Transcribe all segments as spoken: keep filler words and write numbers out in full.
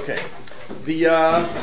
Okay. The, uh,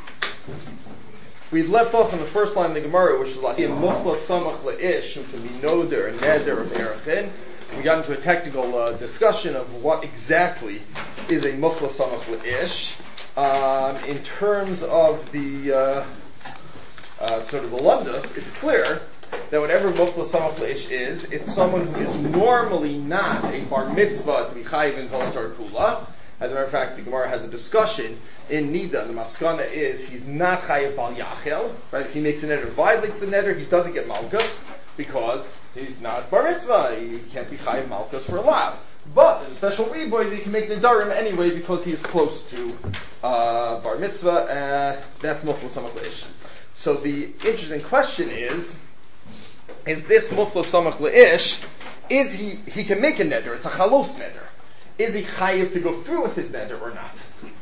we left off on the first line of the Gemara, which is Lasi Mufla Samach La'ish, who can be Noder and Neder of Erechin. We got into a technical uh, discussion of what exactly is a Mufla Samach La'ish. Um, in terms of the, uh, uh, sort of the Lumdus, it's clear that whatever Mufla Samach La'ish is, it's someone who is normally not a Bar Mitzvah to be Chayiv in Kol Torah Kula. As a matter of fact, the Gemara has a discussion in Nida. The Maskana is he's not Chayiv Bal Yachel, right? If he makes a neder, violates the neder, he doesn't get Malkus because he's not Bar Mitzvah. He can't be Chayiv Malkus for a lav. But there's a special reboy that he can make the Darim anyway because he is close to uh, Bar Mitzvah. Uh, that's Mufla Samach La'ish. So the interesting question is, is this Mufla Samach La'ish, is he, he can make a neder, it's a chalos neder. Is he chayiv to go through with his neder or not?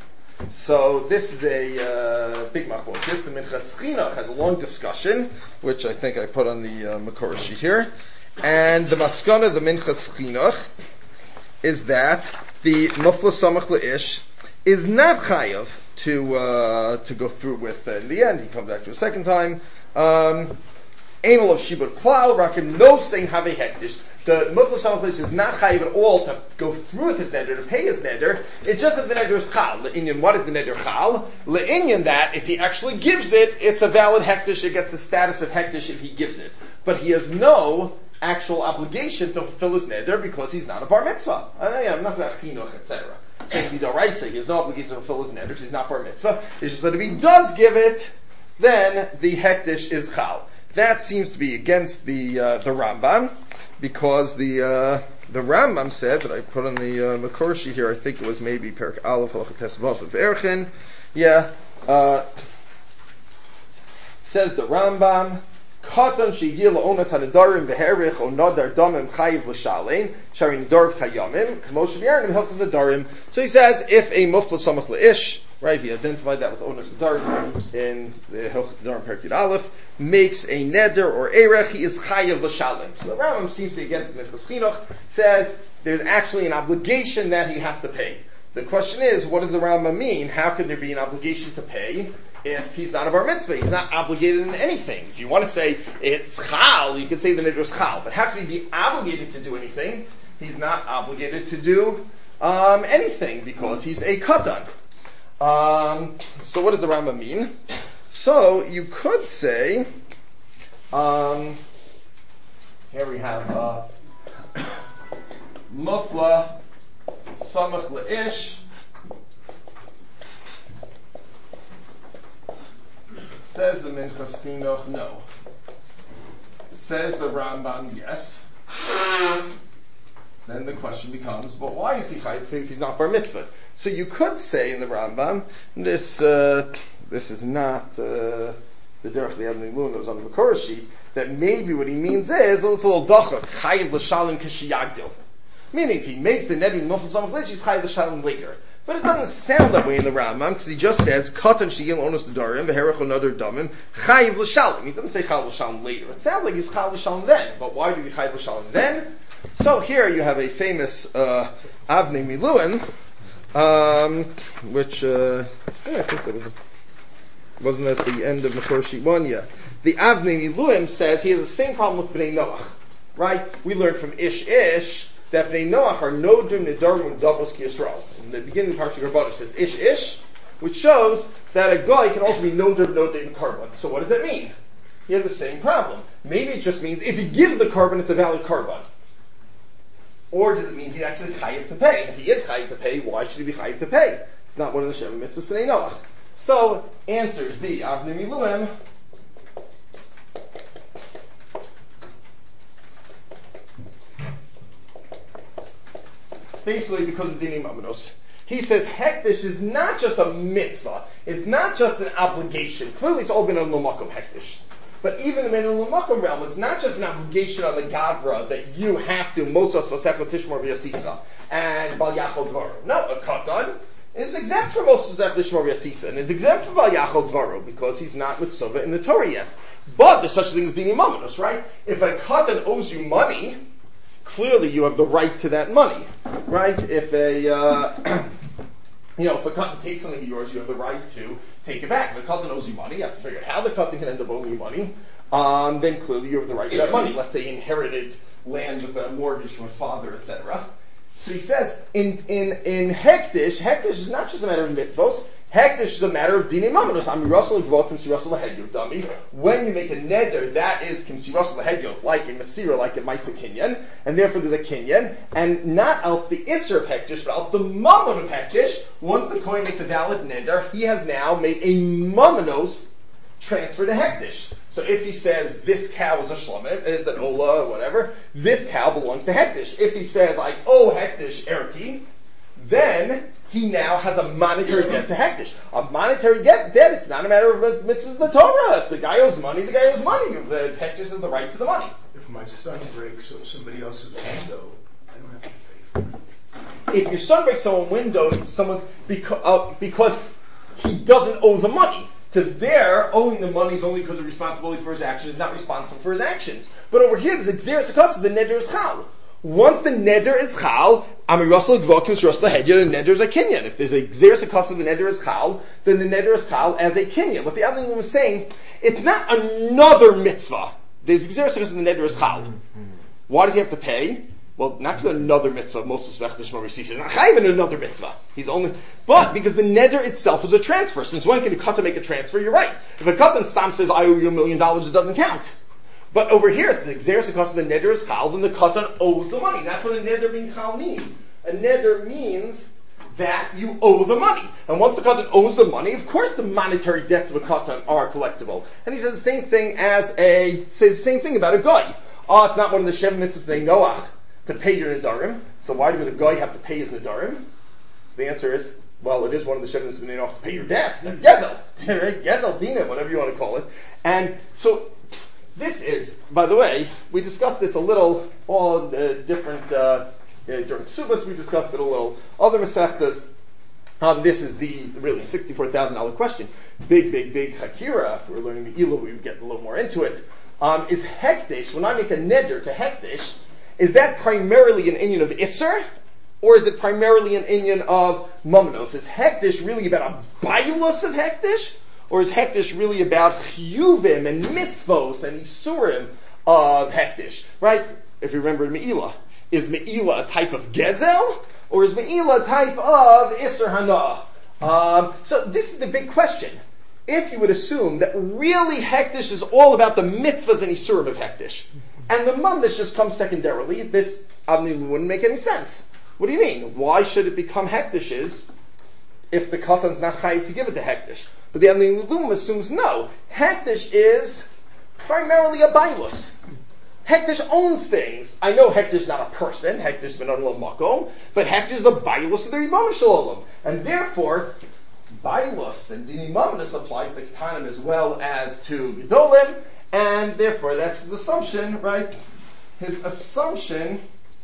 So this is a uh, big machlokes. The Minchas Chinuch has a long discussion, which I think I put on the uh, Makor sheet here. And the maskana, the Minchas Chinuch, is that the Mufla Samach La'ish is not chayiv to uh, to go through with. Uh, in the end, he comes back to a second time. Um, Aimel of Shibud Klal, Rakim no saying have a hektish. The Mufla Samach La'ish is not chayiv at all to go through with his neder, to pay his neder. It's just that the neder is chal. Le'inyan, what is the neder chal? Le'inyan, that if he actually gives it, it's a valid hektish. It gets the status of hektish if he gives it. But he has no actual obligation to fulfill his neder because he's not a bar mitzvah. Uh, yeah, I'm not about chinuch, et cetera. If he doraisa, he has no obligation to fulfill his neder because he's not bar mitzvah. It's just that if he does give it, then the hektish is chal. That seems to be against the uh, the Rambam, because the uh, the Rambam said that I put on the uh, Makor sheet here. I think it was maybe Perak Aleph Halachates Vav of Erchin. Yeah, uh, says the Rambam. Katan shehiyah la'onas hanadarim v'herich o nadar damim chayiv l'shalein shari nadar v'chayamim k'moshe v'yaranim helps nadarim. So he says if a mufla samach la'ish, right, he identified that with onas nadarim in the Hilchot Nadarim Perek Aleph, makes a neder or erech, he is chayiv l'shalem. So the Rambam seems to be against the Minchas Chinuch, says there's actually an obligation that he has to pay. The question is, what does the Rambam mean? How can there be an obligation to pay if he's not a bar mitzvah? He's not obligated in anything. If you want to say it's chal, you can say the neder is chal. But how can he be obligated to do anything? He's not obligated to do um, anything because he's a katan. Um, so what does the Rambam mean? So you could say, um, here we have uh, Mufla Samach La'ish. Says the Minchas Chinuch, no. Says the Rambam, yes. Then the question becomes, but why is he chayiv if he's not bar mitzvah? So you could say in the Rambam, this uh, this is not uh, the derech the Avnei Miluim that was on the Makor sheet, that maybe what he means is, oh, it's a little dachak, chayiv l'shalim k'shiyagdil. Meaning, if he makes the neder mufla samach la'ish, he's chayiv l'shalim later. But it doesn't sound that way in the Rambam, because he just says, katan sheyil onos nadarim, v'herech onadar damim, chayiv l'shalim. He doesn't say chayiv l'shalim later. It sounds like he's chayiv l'shalim then. But why do we chayiv l'shalim then? So here you have a famous uh, Avnei Miluim, um, which, uh, yeah, I think that was, wasn't at the end of Makor sheet one yet. The Avnei Miluim says he has the same problem with Bnei Noach. Right? We learned from Ish Ish that Bnei Noach are nodim nedarim davos ki Yisrael. In the beginning of the Parsha Rabbanah says Ish Ish, which shows that a guy can also be nodim nodim carbon. So what does that mean? He has the same problem. Maybe it just means if he gives the carbon, it's a valid carbon. Or does it mean he's actually chayiv to pay? And if he is chayiv to pay, why should he be chayiv to pay? It's not one of the Sheva Mitzvahs Bnei Noach. So, answers the Avnei Miluim. Basically because of Dinim Amenos. He says hektish is not just a mitzvah. It's not just an obligation. Clearly it's all been on l'makom hektish. But even in the l'makom realm, it's not just an obligation on the Gavra that you have to Mosas Vasecho Tishmor V'Yatzisa and Bal Yachol Dvaru. No, a Katan is exempt from Mosas Vasecho Tishmor V'Yatzisa and is exempt from Bal Yachol Dvaru because he's not mitzvah in the Torah yet. But there's such a thing as Dinim Amenos, right? If a Katan owes you money, clearly you have the right to that money, right? If a uh, you know, if a katan takes something of yours, you have the right to take it back. If a katan owes you money, you have to figure out how the katan can end up owing you money. Um, then clearly you have the right to that money. Let's say he inherited land with a mortgage from his father, et cetera. So he says, in in in hektish, hektish is not just a matter of mitzvos. Hektish is a matter of dinei mamanos. Ami Russell Gvot Kimsi Russell Lahedyo dummy. When you make a neder, that is Kimsi Russell Lahedyo, like a Masira, like a Maisa Kinyan, and therefore there's a Kinyan, and not out the Isser of Hektish, but out the Mammon of Hektish. Once the Kohen makes a valid neder, he has now made a Mamanos transfer to Hektish. So if he says, this cow is a shlomit, is an ola, or whatever, this cow belongs to Hektish. If he says, I owe Hektish Erki, then he now has a monetary debt to Hektish. A monetary debt, debt, it's not a matter of mitzvahs of the Torah. If the guy owes money, the guy owes money. The Hektish has the right to the money. If my son breaks somebody else's window, I don't have to pay for it. If your son breaks someone's window, it's someone, because, uh, because he doesn't owe the money. Because there, owing the money is only because of responsibility for his actions, not responsible for his actions. But over here, there's a xeris akasa, the neder is chal. Once the neder is chal, ami russell gvokim is russell hedya, the neder is a kinyan. If there's a xeris akasa, the neder is chal, then the neder is chal as a kinyan. What the other one was saying, it's not another mitzvah. There's xeris akasa, the neder is chal. Why does he have to pay? Well, not to another mitzvah, most of the Shema receives. He's not chayiv in another mitzvah. He's only, but because the neder itself is a transfer. Since when can a katan make a transfer? You're right. If a katan stam says, I owe you a million dollars, it doesn't count. But over here, it's the xeris because the neder is chal, then the katan owes the money. That's what a neder being chal means. A neder means that you owe the money. And once the katan owes the money, of course the monetary debts of a katan are collectible. And he says the same thing as a, says the same thing about a guy. Oh, it's not one of the Shem mitzvahs of Noach to pay your Nedarim. So why do a guy have to pay his Nedarim? So the answer is, well, it is one of the Shem mitzvahs of Noach to pay your debts. That's Gezel. Right? Gezel, Dina, whatever you want to call it. And so, this is, by the way, we discussed this a little, all uh, different, uh, uh, during Subas we discussed it a little. Other Masechtas, um, this is the really sixty-four thousand dollars question. Big, big, big Hakira. If we're learning the Ela, we would get a little more into it. Um, is Hektish, when I make a neder to Hektish, is that primarily an inyan of Isser, or is it primarily an inyan of Mamanos? Is Hektish really about a bailus of Hektish, or is Hektish really about Chiyuvim and Mitzvos and Isurim of Hektish? Right? If you remember Me'ilah. Is Me'ilah a type of Gezel, or is Me'ilah a type of Isser Hana? Um, so this is the big question. If you would assume that really Hektish is all about the mitzvahs and Isurim of Hektish, and the Mandish just comes secondarily, this obviously wouldn't make any sense. What do you mean? Why should it become Hektishes if the Katan's not chayiv to give it to Hektish? But the Avnei assumes no. Hektish is primarily a bailus. Hektish owns things. I know Hektish is not a person, Hektish is ben Olam Makom, but Hektish is the bailus of the Rebbeinu Shalom. And therefore, bailus and Dini Mamadus applies to Ketanim as well as to Gedolim, and therefore that's his assumption, right? His assumption.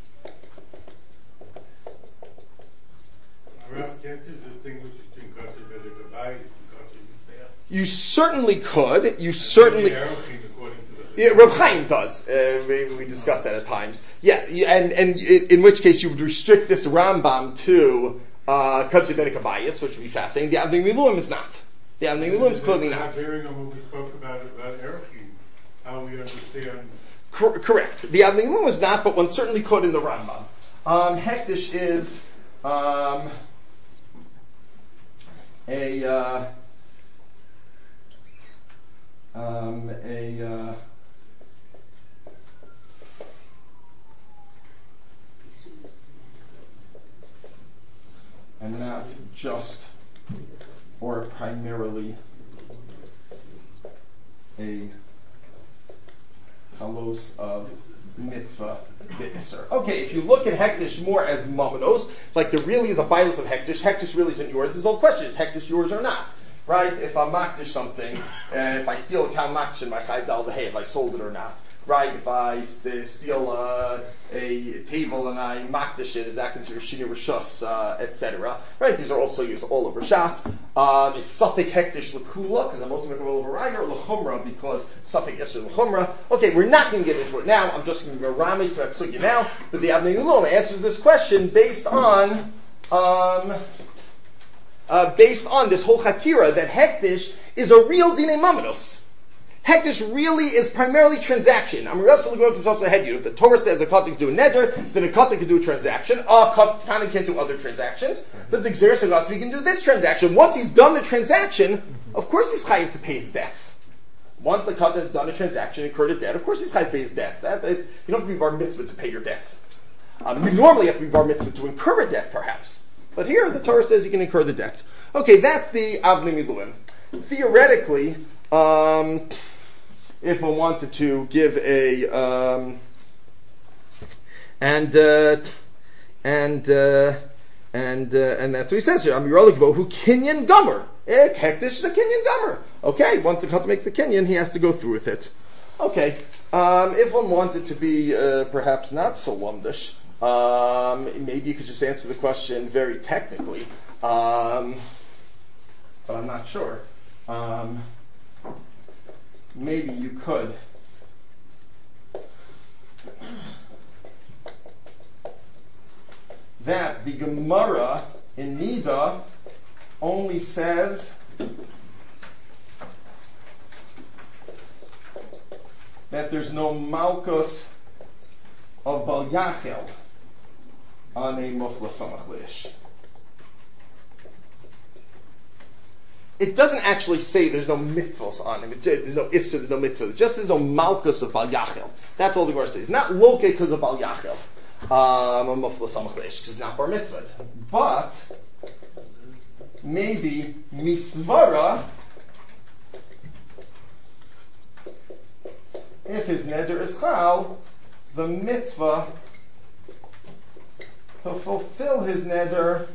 You certainly could. You certainly. Yeah, Reb Chaim does. Uh, we, we discussed that at times. Yeah, and and in which case you would restrict this Rambam to uh, Kutzi Ben Kabayis, which would be fascinating. The Avnei Miluim is not. The Avnei Miluim is clearly not. Hearing on what we spoke about about Erechim, how we understand. Cor- correct. The Avnei Miluim is not, but one certainly could in the Rambam. Um, Hektish is um, a uh, um, a uh, and not just or primarily a halos of mitzvah v'isser. Okay, if you look at Hektish more as mamanos, like there really is a bias of Hektish, Hektish really isn't yours. There's all question, is Hektish yours or not? Right? If I makdish something, uh, if I steal a cow makdish, my chayv dal v'hei, if I sold it or not. Right? If I st- steal uh, a table and I makdish it, is that considered shini rishus, uh, et cetera? Right? These are also used all over Shas. Um, is safek hektish l'kula, because I'm also making all over Raya, or l'chumra, because safek isser l'chumra. Okay, we're not going to get into it now. I'm just going to go rami, so that's sugya now. But the Avnei Miluim answers this question based on, um, uh, based on this whole chatira that hektish is a real dinei mamanos. Hektish really is primarily transaction. I'm wrestling going to also ahead you. If the Torah says a katan can do a neder, then a katan can do a transaction. A katan can't do other transactions. But the Xeris Agas, he can do this transaction. Once he's done the transaction, of course he's chayiv to pay his debts. Once the katan has done a transaction, incurred a debt, of course he's chayiv to pay his debts. That, that, you don't have to be bar mitzvah to pay your debts. Um, you normally have to be bar mitzvah to incur a debt, perhaps. But here, the Torah says you can incur the debt. Okay, that's the Avnei Miluim. Theoretically, um, if one wanted to give a, um, and, uh, and, uh, and, uh, and that's what he says here. Am Yeralik who kinyan gomer. It hektish the kinyan gomer. Okay, once the katan makes the kinyan, he has to go through with it. Okay, um, if one wanted to be, uh, perhaps not so lumdish, um, maybe you could just answer the question very technically, um, but I'm not sure. Um, maybe you could. That the Gemara in Nida only says that there's no malchus of Bal Yachel on a Mufla Samach Leish. It doesn't actually say there's no mitzvahs on him. It, there's no Isser, there's no mitzvah. It just says no malchus of Bal Yachel. That's all the Gemara says. It's not loke because of Bal Yachel. Um, a Mufla Samach Leish, because it's not bar mitzvah. But maybe misvara, if his neder is chal, the mitzvah to fulfill his neder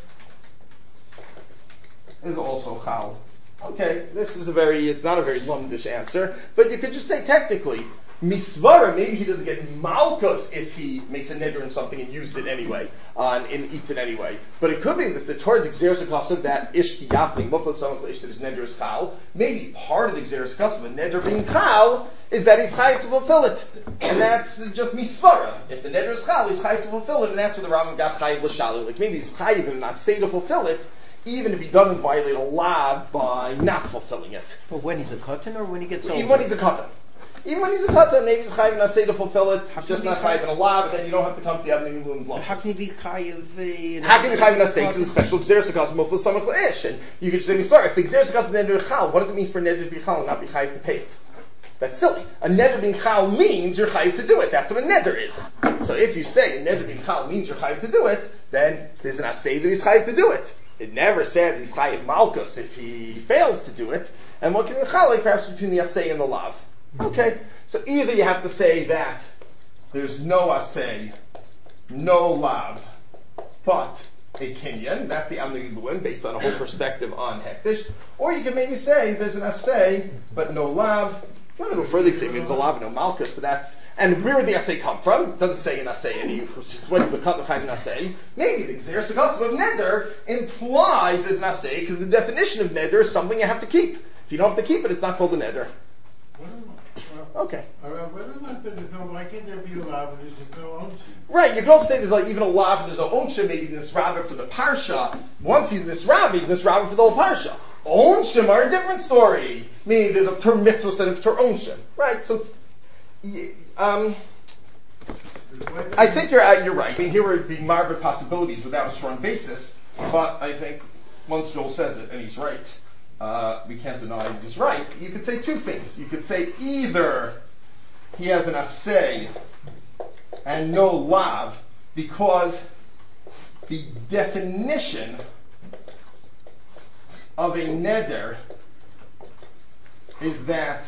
is also chal. Okay, this is a very, it's not a very lumdish answer, but you could just say technically, misvara, maybe he doesn't get malchus if he makes a neder in something and used it anyway, uh, and, and eats it anyway. But it could be that the Torah's exeris akasav, that ish ki yafling, mufla samach leish, that his neder is chal, maybe part of the exeris akasav, a neder being chal, is that he's chayiv to fulfill it. And that's just misvara. If the neder is chal, he's chayiv to fulfill it, and that's where the Rambam got chayiv l'shalu. Like maybe he's chayiv and not say to fulfill it, even if he doesn't violate a lav by not fulfilling it. But when he's a katan or when he gets Even older? when he's a katan. Even when he's a katan, maybe he's chayiv not say to fulfill it, How can just he not be chayiv in a lav, but then you don't have to come to the Avnei Miluim But how can he be chayiv? Uh, How can you chayiv not say it's in the special xeris akasav mufla samach leish? And you could just say, misvara, if the xeris akasav neder chal, what does it mean for neder to be chal and not be chayiv to pay it? That's silly. A neder being chal means you're chayiv to do it. That's what a neder is. So if you say a neder being chal means you're chayiv to do it, then there's an assay that he's chayiv to do it. It never says he's chayiv malchus if he fails to do it. And what can you chalek perhaps between the assay and the lav? Okay. So either you have to say that there's no assay, no lav, but a kinyan, that's the Avnei Miluim, based on a whole perspective on hektish, or you can maybe say there's an assay, but no lav. You want to go further, you say there's a lav and no malchus, but that's, and where would the assay come from? It doesn't say an assay, any, what is the cut of an assay? Maybe the xeris akasav of neder implies there's an assay, because the definition of neder is something you have to keep. If you don't have to keep it, it's not called a neder. Okay. Alright, whether or not there's no, why can't there be a lav and there's just no ownership? Right, you can also say there's like even a lav and there's no onsha, maybe nisrava for the parsha. Once he's nisrava, he's nisrava for the whole parsha. Onshim are a different story. Meaning there's a per mitzvah instead of per onshim. Right, so, um, I think you're uh, you're right. I mean, here would be marvelous possibilities without a strong basis, but I think once Joel says it, and he's right, Uh, we can't deny he's right. You could say two things. You could say either he has an assay and no lav because the definition of a neder is that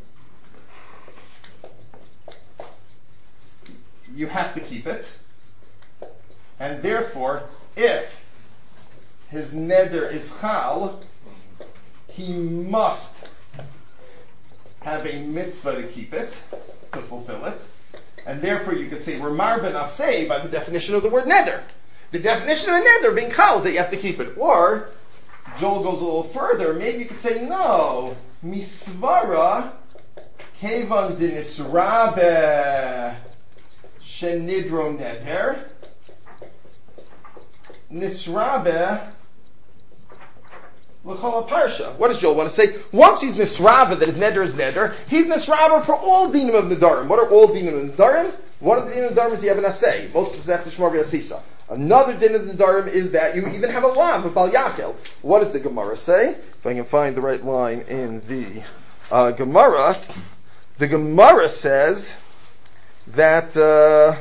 you have to keep it, and therefore if his neder is chal, he must have a mitzvah to keep it, to fulfill it, and therefore you could say, we're marben asay by the definition of the word neder. The definition of a neder being chal is that you have to keep it. Or, Joel goes a little further, maybe you could say, no, misvara kevan dinisrabe shenidro neder, nisrabe l'chol parsha. What does Joel want to say? Once he's nisrava, that his neder is neder, he's nisrava for all dinim of nedarim. What are all dinim of nedarim? One of the dinim of nedarim is you have an asay. Most of the shmar v'asisa. Another din of nedarim is that you even have a lav, a bal yachel. What does the Gemara say? If I can find the right line in the uh, Gemara, the Gemara says that uh,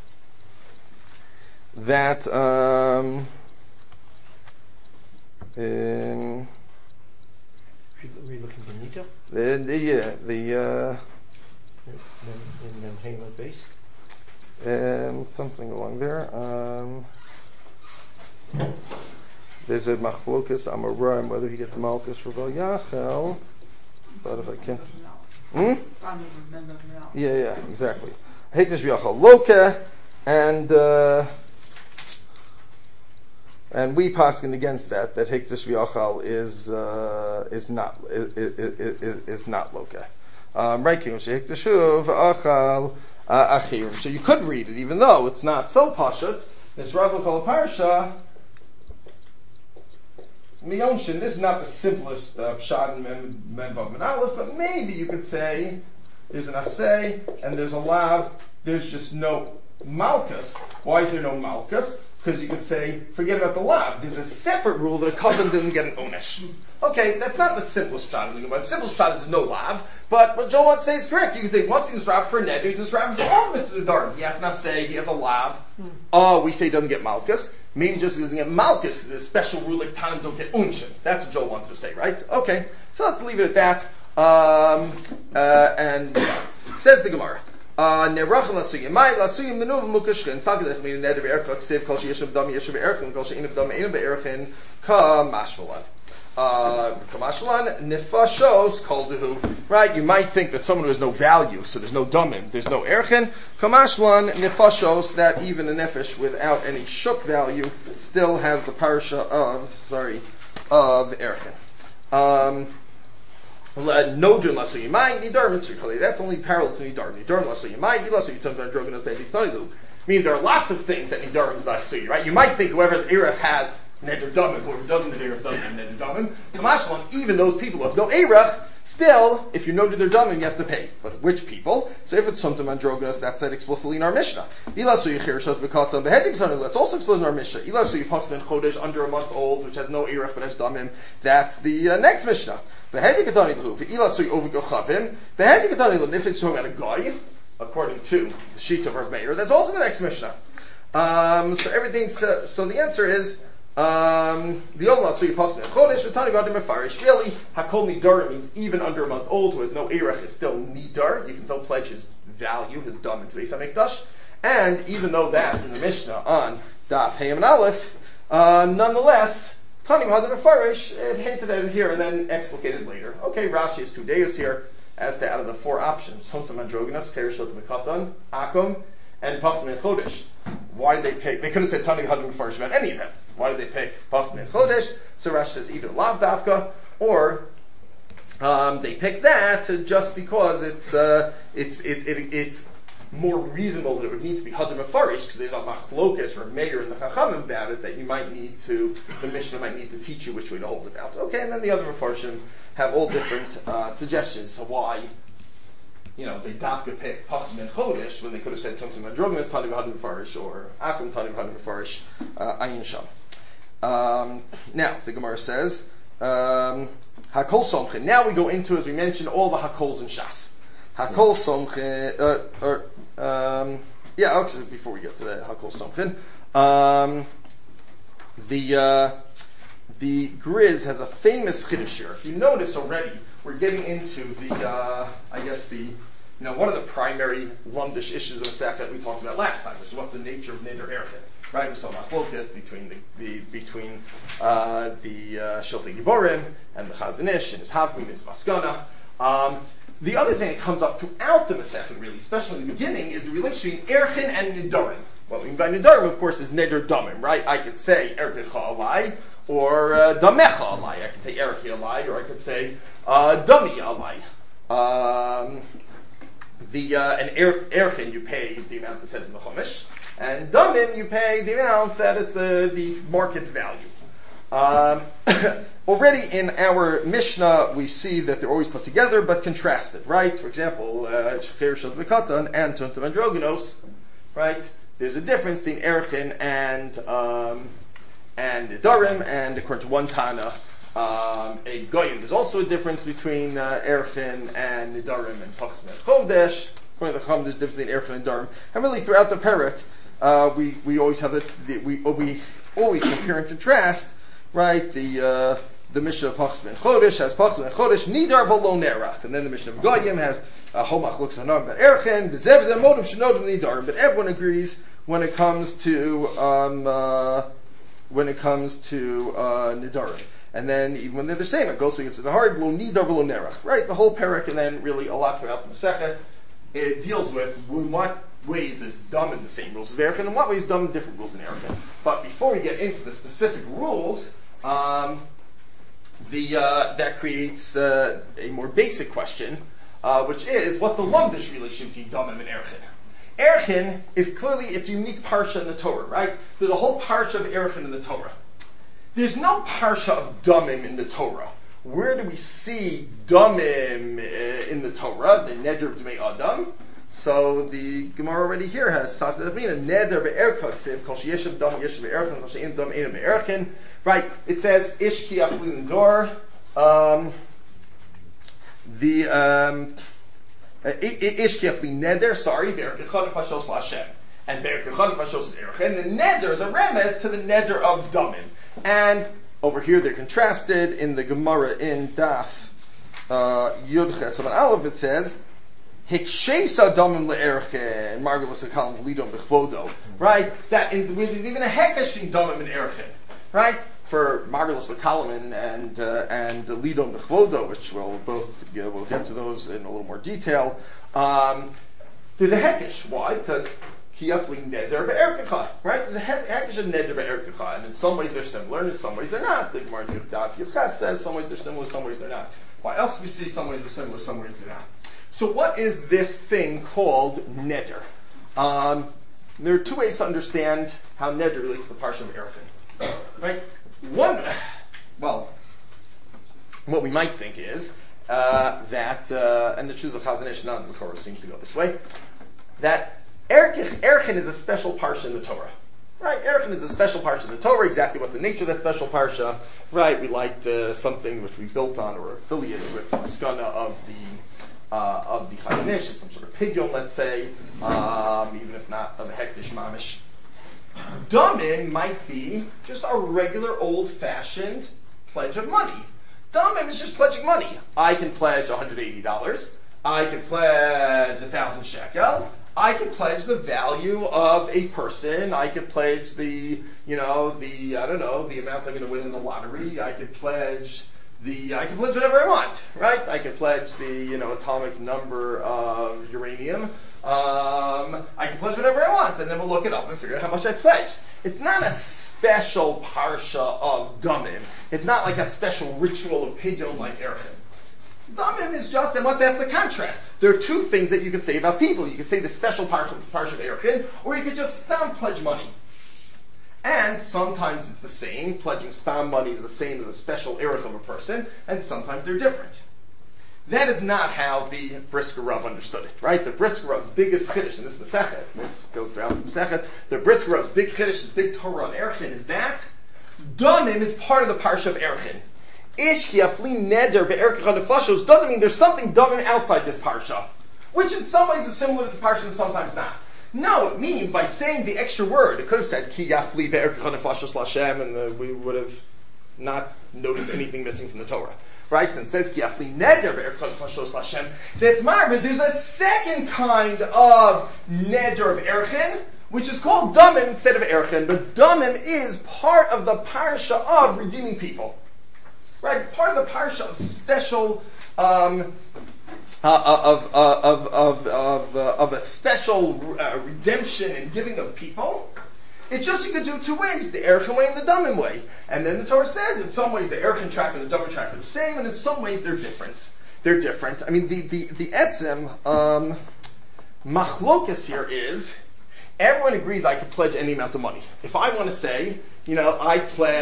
that um, in, Are we looking for Nita? the, the yeah the uh, In, in Hamlet base? um, something along there. Um, there's a machlokas amarim whether he gets malchus for bal yachel, but if I can, hmm? Yeah, yeah, exactly. Hektish v'yachal loka, and uh, and we paskin against that. That hektish v'yachal is uh, is not is, is, is, is not loka. Um, right, hektishu v'achal achirim. So you could read it, even though it's not so pashut. This Rav Kol Parsha. Miyonshin, this is not the simplest uh, pshat in Men Vav Men Aleph, but maybe you could say there's an asay and there's a lav. There's just no malchus. Why is there no malchus? Because you could say, forget about the lav. There's a separate rule that a cousin didn't get an onesh. Okay, that's not the simplest pshat in the Gemara. The simplest pshat is there's no lav, but what Joel wants to say is correct. You can say once he's strapped for a neder, he's strapped for all mitzvah darim. He has not say he has a lav. Oh, we say he doesn't get malchus. Maybe just because he doesn't get malchus, there's a special rule like Tanim don't get unshin. That's what Joel wants to say, right? Okay, so let's leave it at that. Um, uh, and says the Gemara. Uh, nerachel lasuyi mai lasuyi menuv mukashkin sagdech min neder be'erchak siv kol sheyeshav dam yeshav be'erchin kol she'inav dam einav be'erchin ka mashvalan. Uh, Kamashlan nefashos kolduhu. Right, you might think that someone who has no value, so there's no dumim, there's no erchen. Kamashlan nefashos, that even a nefesh without any shuk value still has the parsha of sorry of erchen. Um, no dun lasu yimai nidar mitzvah. That's only parallel to nidar. Nidar lasu yimai ilasu yitum van droganos be'dik tonilu. Meaning there are lots of things that nidarim is lasu. Right, you might think whoever the erech has neder damim, whoever doesn't have erech doesn't have neder damim. Kamashlan, even those people who have no erech, still, if you know their damim, you have to pay. But which people? So if it's something androgynous, that's said explicitly in our Mishnah. Ilasu yichirshos v'katam behedik tanu. That's also explicit in our Mishnah. Ilasu yipatzmin chodesh, under a month old, which has no erech but has damim. That's the uh, next Mishnah. Behedik tanu l'hu v'ilasu yovigochavim. Behedik tanu l'hu. If it's talking about a guy, according to the sheet of Rav Meir, that's also the next Mishnah. Um, so everything's uh, so the answer is. Um, the old law, so you post chodesh v'tani v'adim mefarish. Really, hakol nidar means even under a month old who has no erech is still nidar. You can still pledge his value, his dam into Beis Hamikdash. And even though that's in the Mishnah on Daf Hey and Aleph, uh, nonetheless, tani v'adim mefarish, it hinted at it here and then explicated later. Okay, Rashi has two days here as to out of the four options: Homtam androgynous, Kerishot v'katan, Akum, and Pasam and Chodesh. Why did they pick? They could have said tani v'adim mefarish about any of them. Why did they pick Pasam and Chodesh? So Rashi says either Lav Dafka, or um, they pick that just because it's uh, it's it, it, it's more reasonable that it would need to be Hadar Mefarish, because there's a machlokas or a mayor in the Chachamim about it that you might need to, the Mishnah might need to teach you which way to hold it out. Okay, and then the other Mefarshim have all different uh, suggestions of why, you know, they dafka pick Pasam and Chodesh when they could have said something like Drogas Tani v'Hadar Mefarish or Akum Tani v'Hadar Mefarish Ayin Sham. Um, now, the Gemara says, um, Hakol Somchen. Now we go into, as we mentioned, all the Hakols and Shas. Hakol Somchen, uh, or, um, yeah, okay, before we get to the Hakol Somchen, um, the, uh, the Grizz has a famous Chiddush here. If you notice already, we're getting into the, uh, I guess the, you know, one of the primary lumdish issues of the Sechet we talked about last time, which is what's the nature of Neder Erchet. Right, we saw machlokas between the, the between uh, the uh, Shiltei Giborim and the Chazon Ish and his Havmim, his Maskana. Um, the other thing that comes up throughout the Masechet, really, especially in the beginning, is the relationship between Erchin and Nidarim. What we mean by Nidarim, of course, is Neder Damim, right? I could say Erchicha Alai or uh, Damecha Alai. I could say Erchi Alai, or I could say uh, Dami Alai. Um, the uh, an er, Erchin you pay the amount that says in the Chumash. And Damim, you pay the amount that it's uh, the market value. Um, already in our Mishnah, we see that they're always put together, but contrasted, right? For example, Shefer Shel V'Katan and Tuntum Androgynos, right? There's a difference between Erchin and, um, and Nidarim, and according to one Tana, um, a Goyim. There's also a difference between, uh, Erchin and Nidarim and Pachsim and Chodesh. According to the Chum, there's a difference between Erchin and Nidarim. And really, throughout the Perek, uh, we, we always have the, the we, we always compare and contrast, right? The, uh, the Mishnah of Pachsim and Chodesh has Pachsim and Chodesh, Nidar v'lo nerach. And then the Mishnah of Goyim has, uh, Homach looks hanar but Erchin, V'zev v'zeh modim shenodim Nidarim. But everyone agrees when it comes to, um, uh, when it comes to, uh, Nidarim. And then, even when they're the same, it goes to the hard, lo nidar v'lo nerach. Right? The whole Perek, and then really a lot throughout the Masechet, it deals with in what ways is dumb in the same rules of Erchin, and what ways dumb in different rules in Erchin. But before we get into the specific rules, um, the, uh, that creates, uh, a more basic question, uh, which is, what the Lumdish relationship between Damim and Erchin? Erchin is clearly its unique parsha in the Torah, right? There's a whole parsha of Erchin in the Torah. There's no parsha of Damim in the Torah. Where do we see Damim uh, in the Torah? The Neder of Dmei Adam. So the Gemara already here has Sata Davina, Neder be'ercha, Ksiv, Kol she'yeshav dam yeshav be'erchin, Kol she'en dam ein be'erchin. Right, it says, Ish ki afli l'dor, um, the, um, Ish ki afli neder, sorry, be'erkechad fashos l'Hashem. And be'erkechad fashos l'Erchin. And the Neder is a remez to the Neder of Damim. And over here they're contrasted in the Gemara in Daf, uh, Yud Ches Amud Aleph, it says, Hikshesa damim le'erchen, marvelous akalim lidom bechvodo. Right? That in, there's even a hekesh between damim and erchen. Right? For marvelous akalim and and, uh, and lidom bechvodo, which we'll both you know, we'll get to those in a little more detail. Um, there's a hekesh. Why? Because kiyafli neder be'erkecha. Right? There's a hekesh of neder be'erkecha, and in some ways they're similar, and in some ways they're not. The Gemara Yud Daf Yud Ches says some ways they're similar, some ways they're not. Why else do we see some ways they're similar, some ways they're not? So what is this thing called neder? Um, there are two ways to understand how neder relates to the parsha of Erchin. Right? One, well, what we might think is uh, that, uh, and the Shuz of Chazon Ish, none of the Torah seems to go this way, that Erchin is a special parsha in the Torah. Right? Erchin is a special parsha in the Torah. Exactly what the nature of that special parsha. Right? We liked uh, something which we built on or affiliated with the skana of the Uh, of the Chazon Ish, some sort of pidyon, let's say, um, even if not of a hektish mamish. Damim might be just a regular old-fashioned pledge of money. Damim is just pledging money. I can pledge one hundred eighty dollars. I can pledge a thousand shekel. I can pledge the value of a person. I can pledge the, you know, the, I don't know, the amount I'm going to win in the lottery. I can pledge The, I can pledge whatever I want, right? I can pledge the, you know, atomic number of uranium. Um, I can pledge whatever I want, and then we'll look it up and figure out how much I pledged. It's not a special parsha of Damim. It's not like a special ritual of pidyon like Erchin. Damim is just, and what that's the contrast. There are two things that you could say about people. You could say the special parsha, parsha of Erchin, or you could just stam pledge money. And sometimes it's the same. Pledging stam money is the same as a special erech of a person, and sometimes they're different. That is not how the Brisker Rav understood it, right? The Brisker Rav's biggest chiddush in this Masechet, this goes throughout the Masechet, the Brisker Rav's big chiddush, his big Torah on Erchin is that Damim is part of the parsha of Erchin. Ish ki afli neder be'erkecha nefashos doesn't mean there's something Damim outside this parsha, which in some ways is similar to this parsha and sometimes not. No, it means by saying the extra word, it could have said ki yafli be'erkecha nefashos l'Hashem, and uh, we would have not noticed anything missing from the Torah. Right? Since it says ki yafli neder be'erkecha nefashos l'Hashem, that's marvin. There's a second kind of neder of Erchin, which is called Damim instead of Erchin, but Damim is part of the parsha of redeeming people. Right? It's part of the parsha of special, um, Uh, of, uh, of, of, of, uh, of a special uh, redemption and giving of people. It's just you could do it two ways, the Erchin way and the Damim way. And then the Torah says, in some ways the Erchin track and the Damim track are the same, and in some ways they're different. They're different. I mean, the, the, the Etzem, um, machlokas here is, everyone agrees I could pledge any amount of money. If I want to say, you know, I pledge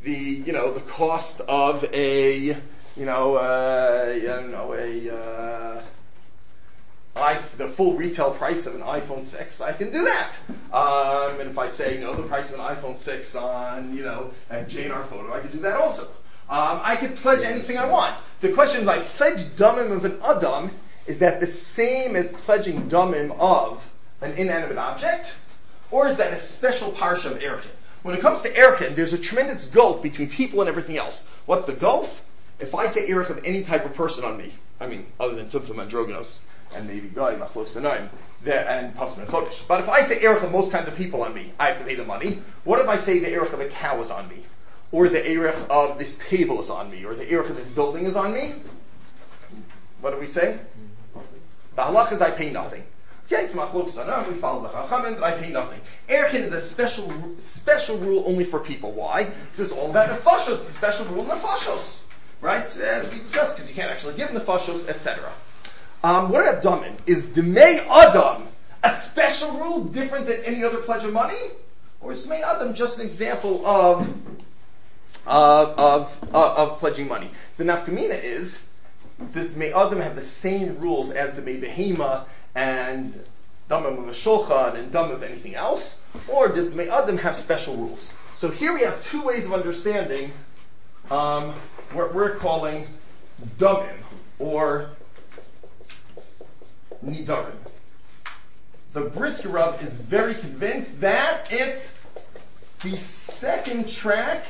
the, you know, the cost of a, you know, uh, I don't know, a, uh, I, the full retail price of an iPhone six, I can do that. Um, and if I say, you know, the price of an iPhone six on, you know, a J N R photo, I can do that also. Um, I can pledge anything I want. The question is, I pledge damim of an adam, is that the same as pledging damim of an inanimate object? Or is that a special parsha of Erchin? When it comes to Erchin, there's a tremendous gulf between people and everything else. What's the gulf? If I say Erech of any type of person on me, I mean, other than Tumtum Androgynos, and maybe Guy, Machlokes Tanoim, and Pavsman and Chodesh. But if I say Erech of most kinds of people on me, I have to pay the money. What if I say the Erech of a cow is on me? Or the Erech of this table is on me? Or the Erech of this building is on me? What do we say? The halach is I pay nothing. Okay, it's Machlokes Tanoim, we follow the Chachamim, but I pay nothing. Erchin is a special special rule only for people. Why? Because it's all about nefashos. It's a special rule in nefashos. Right? As we discussed, because you can't actually give nefashos, et cetera. Um, what about Damin? Is Demei Adam a special rule different than any other pledge of money? Or is Demei Adam just an example of uh, of uh, of pledging money? The nafkamina is, does Demei Adam have the same rules as Demei Behema and Damim of a Shulchan and Damim of anything else? Or does Demei Adam have special rules? So here we have two ways of understanding um, what we're calling Damim, or Nidarim. The Brisker Rab is very convinced that it's the second track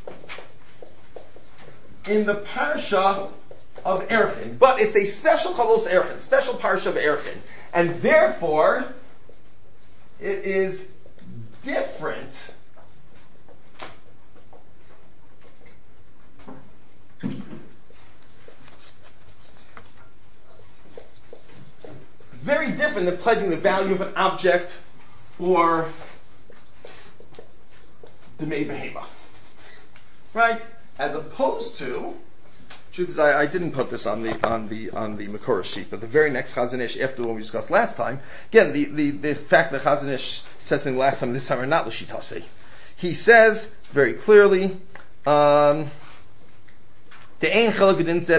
in the parsha of Erchin, but it's a special Chalos Erchin, special parsha of Erchin, and therefore it is different very different than pledging the value of an object or Demei Behema. Right? As opposed to, truth is, I, I didn't put this on the on the on the Makorah sheet, but the very next Chazon Ish, after the one we discussed last time, again, the, the, the fact that Chazon Ish says something last time and this time are not L'shitase. He says very clearly, um, there's no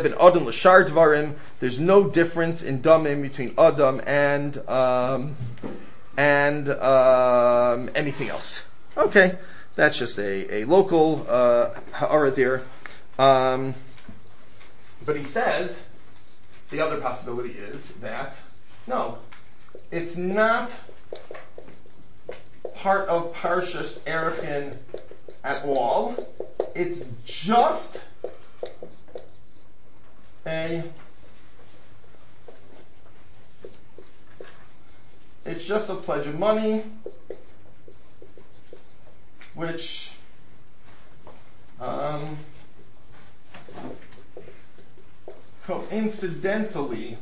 difference in damim between Adam and um, and um, anything else. Okay, that's just a, a local uh, ha'ara there. Um, but he says the other possibility is that no, it's not part of Parshas Erchin at all. It's just A, it's just a pledge of money, which um, coincidentally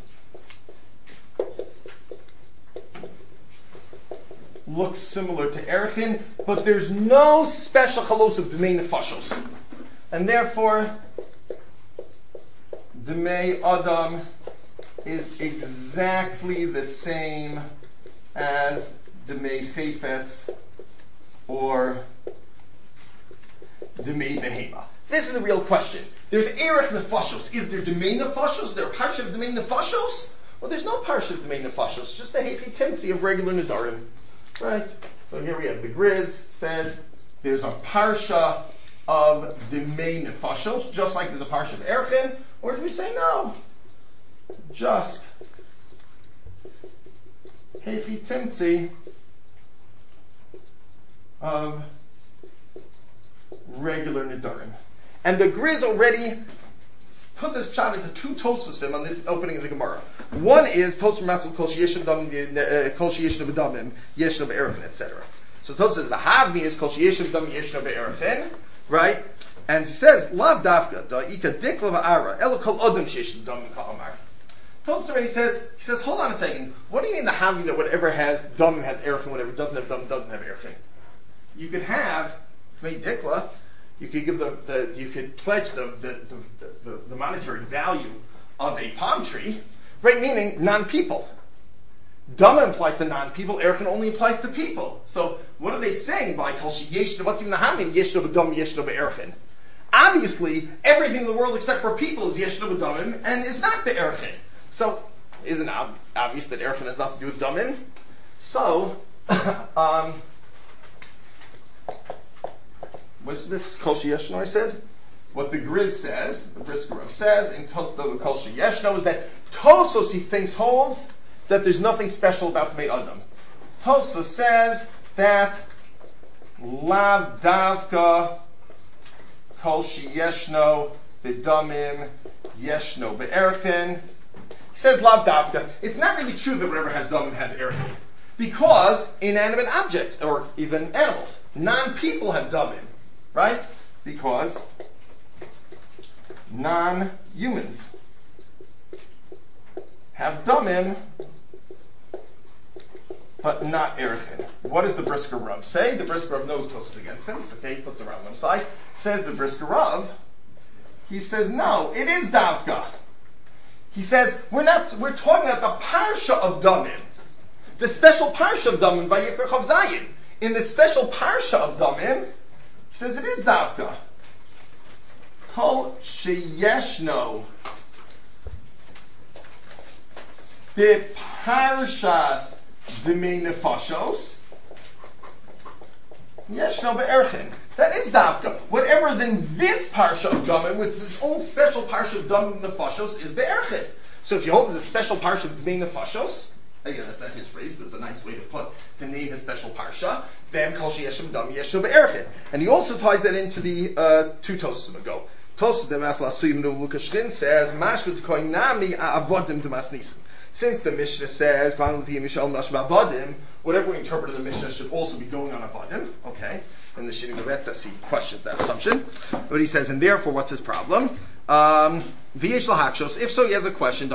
looks similar to Erchin, but there's no special chalos of Demei Nefashos, and therefore Demei Adam is exactly the same as Demei Feifetz or Demei Behema. This is the real question. There's Erech Nefashos. Is there Demei Nefashos? Is there a parsha of Demei Nefashos? Well, there's no parsha of Demei Nefashos. Just a Hepi Timtzi of regular Nadarim. Right? So here we have the Griz says there's a parsha of Demei Nefashos, just like there's a parsha of Erchin. Or do we say no? Just Hefi Timtzi of regular Nidarim. And the Griz already puts this shot into two Tosusim on this opening of the Gemara. One is Tosus Masel Kol Sheyeshav Damim, Kol Sheyeshav Damim, Yeshav Erchin, et cetera. So Tosus says the Havni is Kol Sheyeshav Damim, Yeshav Erchin, right? And he says, Lav Dafka, Da'ika Dikla Va'ara, Elo Kol Odom Sheyeshav Damim Ka'amar. Tosus already says, he says, hold on a second, what do you mean the Havni that whatever has Damim has Erchin, whatever doesn't have Damim doesn't have Erchin? You could have, Mei Dikla, you could give the, the you could pledge the the, the the the monetary value of a palm tree, right? Meaning non-people. Dama implies to non-people, Erchin only applies to people. So, what are they saying by Kol Sheyeshno? What's even the Hamim? Yeshno b'dam, Yeshno b'Erchin. Obviously, everything in the world except for people is Yeshno b'damim and is not b'Erchin. So, isn't it ob- obvious that Erchin has nothing to do with damim? So, um, what's this Kol Sheyeshno I said? What the Grizz says, the Brisker Rav says, in Tosfos Kol Sheyeshno is that Tosos he thinks holds that there's nothing special about the Mei Adam. Tosfos says that Lav Davka Kol Sheyeshno B'damim Yeshno B'Erchin. He says Lav Davka. It's not really true that whatever has damim has Erchin. Because inanimate objects, or even animals, non-people have damim. Right? Because non-humans have damim, but not Erchin. What does the Brisker Rav say? The Brisker Rav knows Tosfos against him. It's okay, he puts it around one side. Says the Brisker Rav, he says, no, it is Davka. He says, we're not, we're talking about the Parsha of Damim. The special Parsha of Damim by Yikra Chav Zayin. In the special Parsha of Damim, he says it is Davka. Kol Sheyeshno B'Parshas D'mei Nefashos Yeshno B'Erchin. That is Davka. Whatever is in this Parsha of Damim, with its own special Parsha of Damim Nefashos, is B'Erchin. So if you hold this a special Parsha of D'mei Nefashos, again, that's not his phrase, but it's a nice way to put to name his special Parsha, then Kol Sheyeshno B'dam Yeshno B'Erchin. And he also ties that into the uh, two Tosfos ago. Tosfos the Masla Suyim no Lukashrin says, Mashvut Koinami Avodim D'masnisim. Since the Mishnah says, whatever we interpret in the Mishnah should also be going on Avodim, okay? And the Shini Gavetza he questions that assumption. But he says, and therefore, what's his problem? Um, if so, he has a question.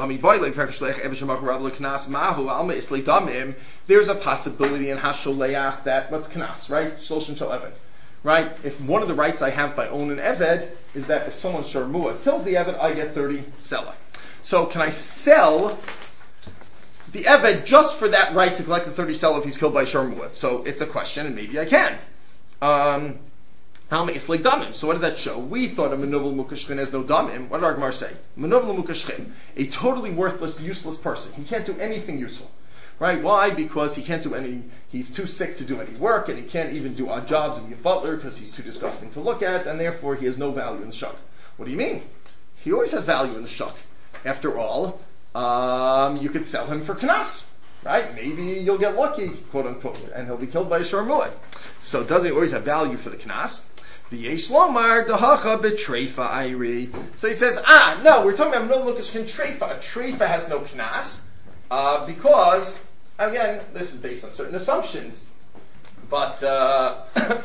There's a possibility in Hasholeach that, what's Knas, right? Shloshim Shel Eved. Right? If one of the rights I have by owning an Eved is that if someone Sharmua kills the Eved, I get thirty Sela. So can I sell the Eved just for that right to collect the thirty Sela if he's killed by Sharmua? So it's a question, and maybe I can. Um, How many Islik Damim? So what does that show? We thought a Menuvel Mukashchin has no Damim. What did our Gemara say? Menuvel Mukashchin, a totally worthless, useless person. He can't do anything useful. Right? Why? Because he can't do any, he's too sick to do any work, and he can't even do odd jobs and be a butler because he's too disgusting to look at, and therefore he has no value in the shuk. What do you mean? He always has value in the shuk. After all, um, you could sell him for Knas. Right? Maybe you'll get lucky, quote unquote, and he'll be killed by a Sharmuad. So doesn't he always have value for the Knas? V'yesh lomar dahacha betreifa ayri. So he says, ah, no, we're talking about no Mukashchin treifa. A treifa has no Knas, uh, because, again, this is based on certain assumptions. But, uh,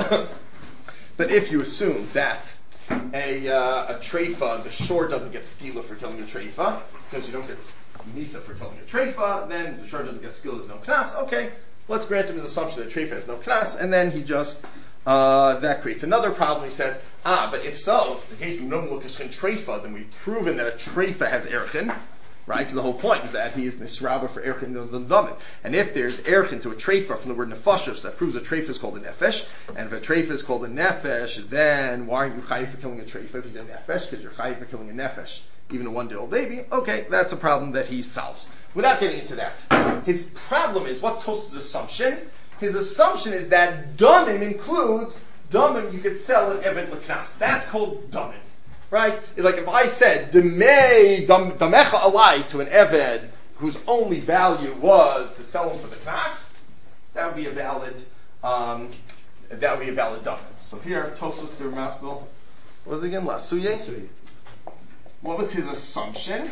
but if you assume that a, uh, a treifa, the shore doesn't get skila for killing a treifa, because you don't get Nisa for killing a treifa, then the shore doesn't get skill, there's no knas. Okay, let's grant him his assumption that treifa has no knas, and then he just, uh, that creates another problem. He says, ah, but if so, if it's the case of no Mukashchin treifa, then we've proven that a treifa has erchin, right? So the whole point is that he is nisraba for erchin those damin. And if there's erchin to a treifa from the word nefashos, that proves a treifa is called a nefesh, and if a treifa is called a nefesh, then why are you chayiv for killing a treifa if he's a nefesh? Because you're chayiv for killing a nefesh. Even a one-day-old baby, okay, that's a problem that he solves. Without getting into that, his problem is, what's Tosfos' assumption? His assumption is that damim includes, damim you could sell an eved l'knas. That's called damim. Right? It's like if I said, damei, damecha alai to an eved whose only value was to sell him for the knas, that would be a valid, um, that would be a valid damim. So here, Tosfos through Maskell, what was it again? Lasuye? What was his assumption?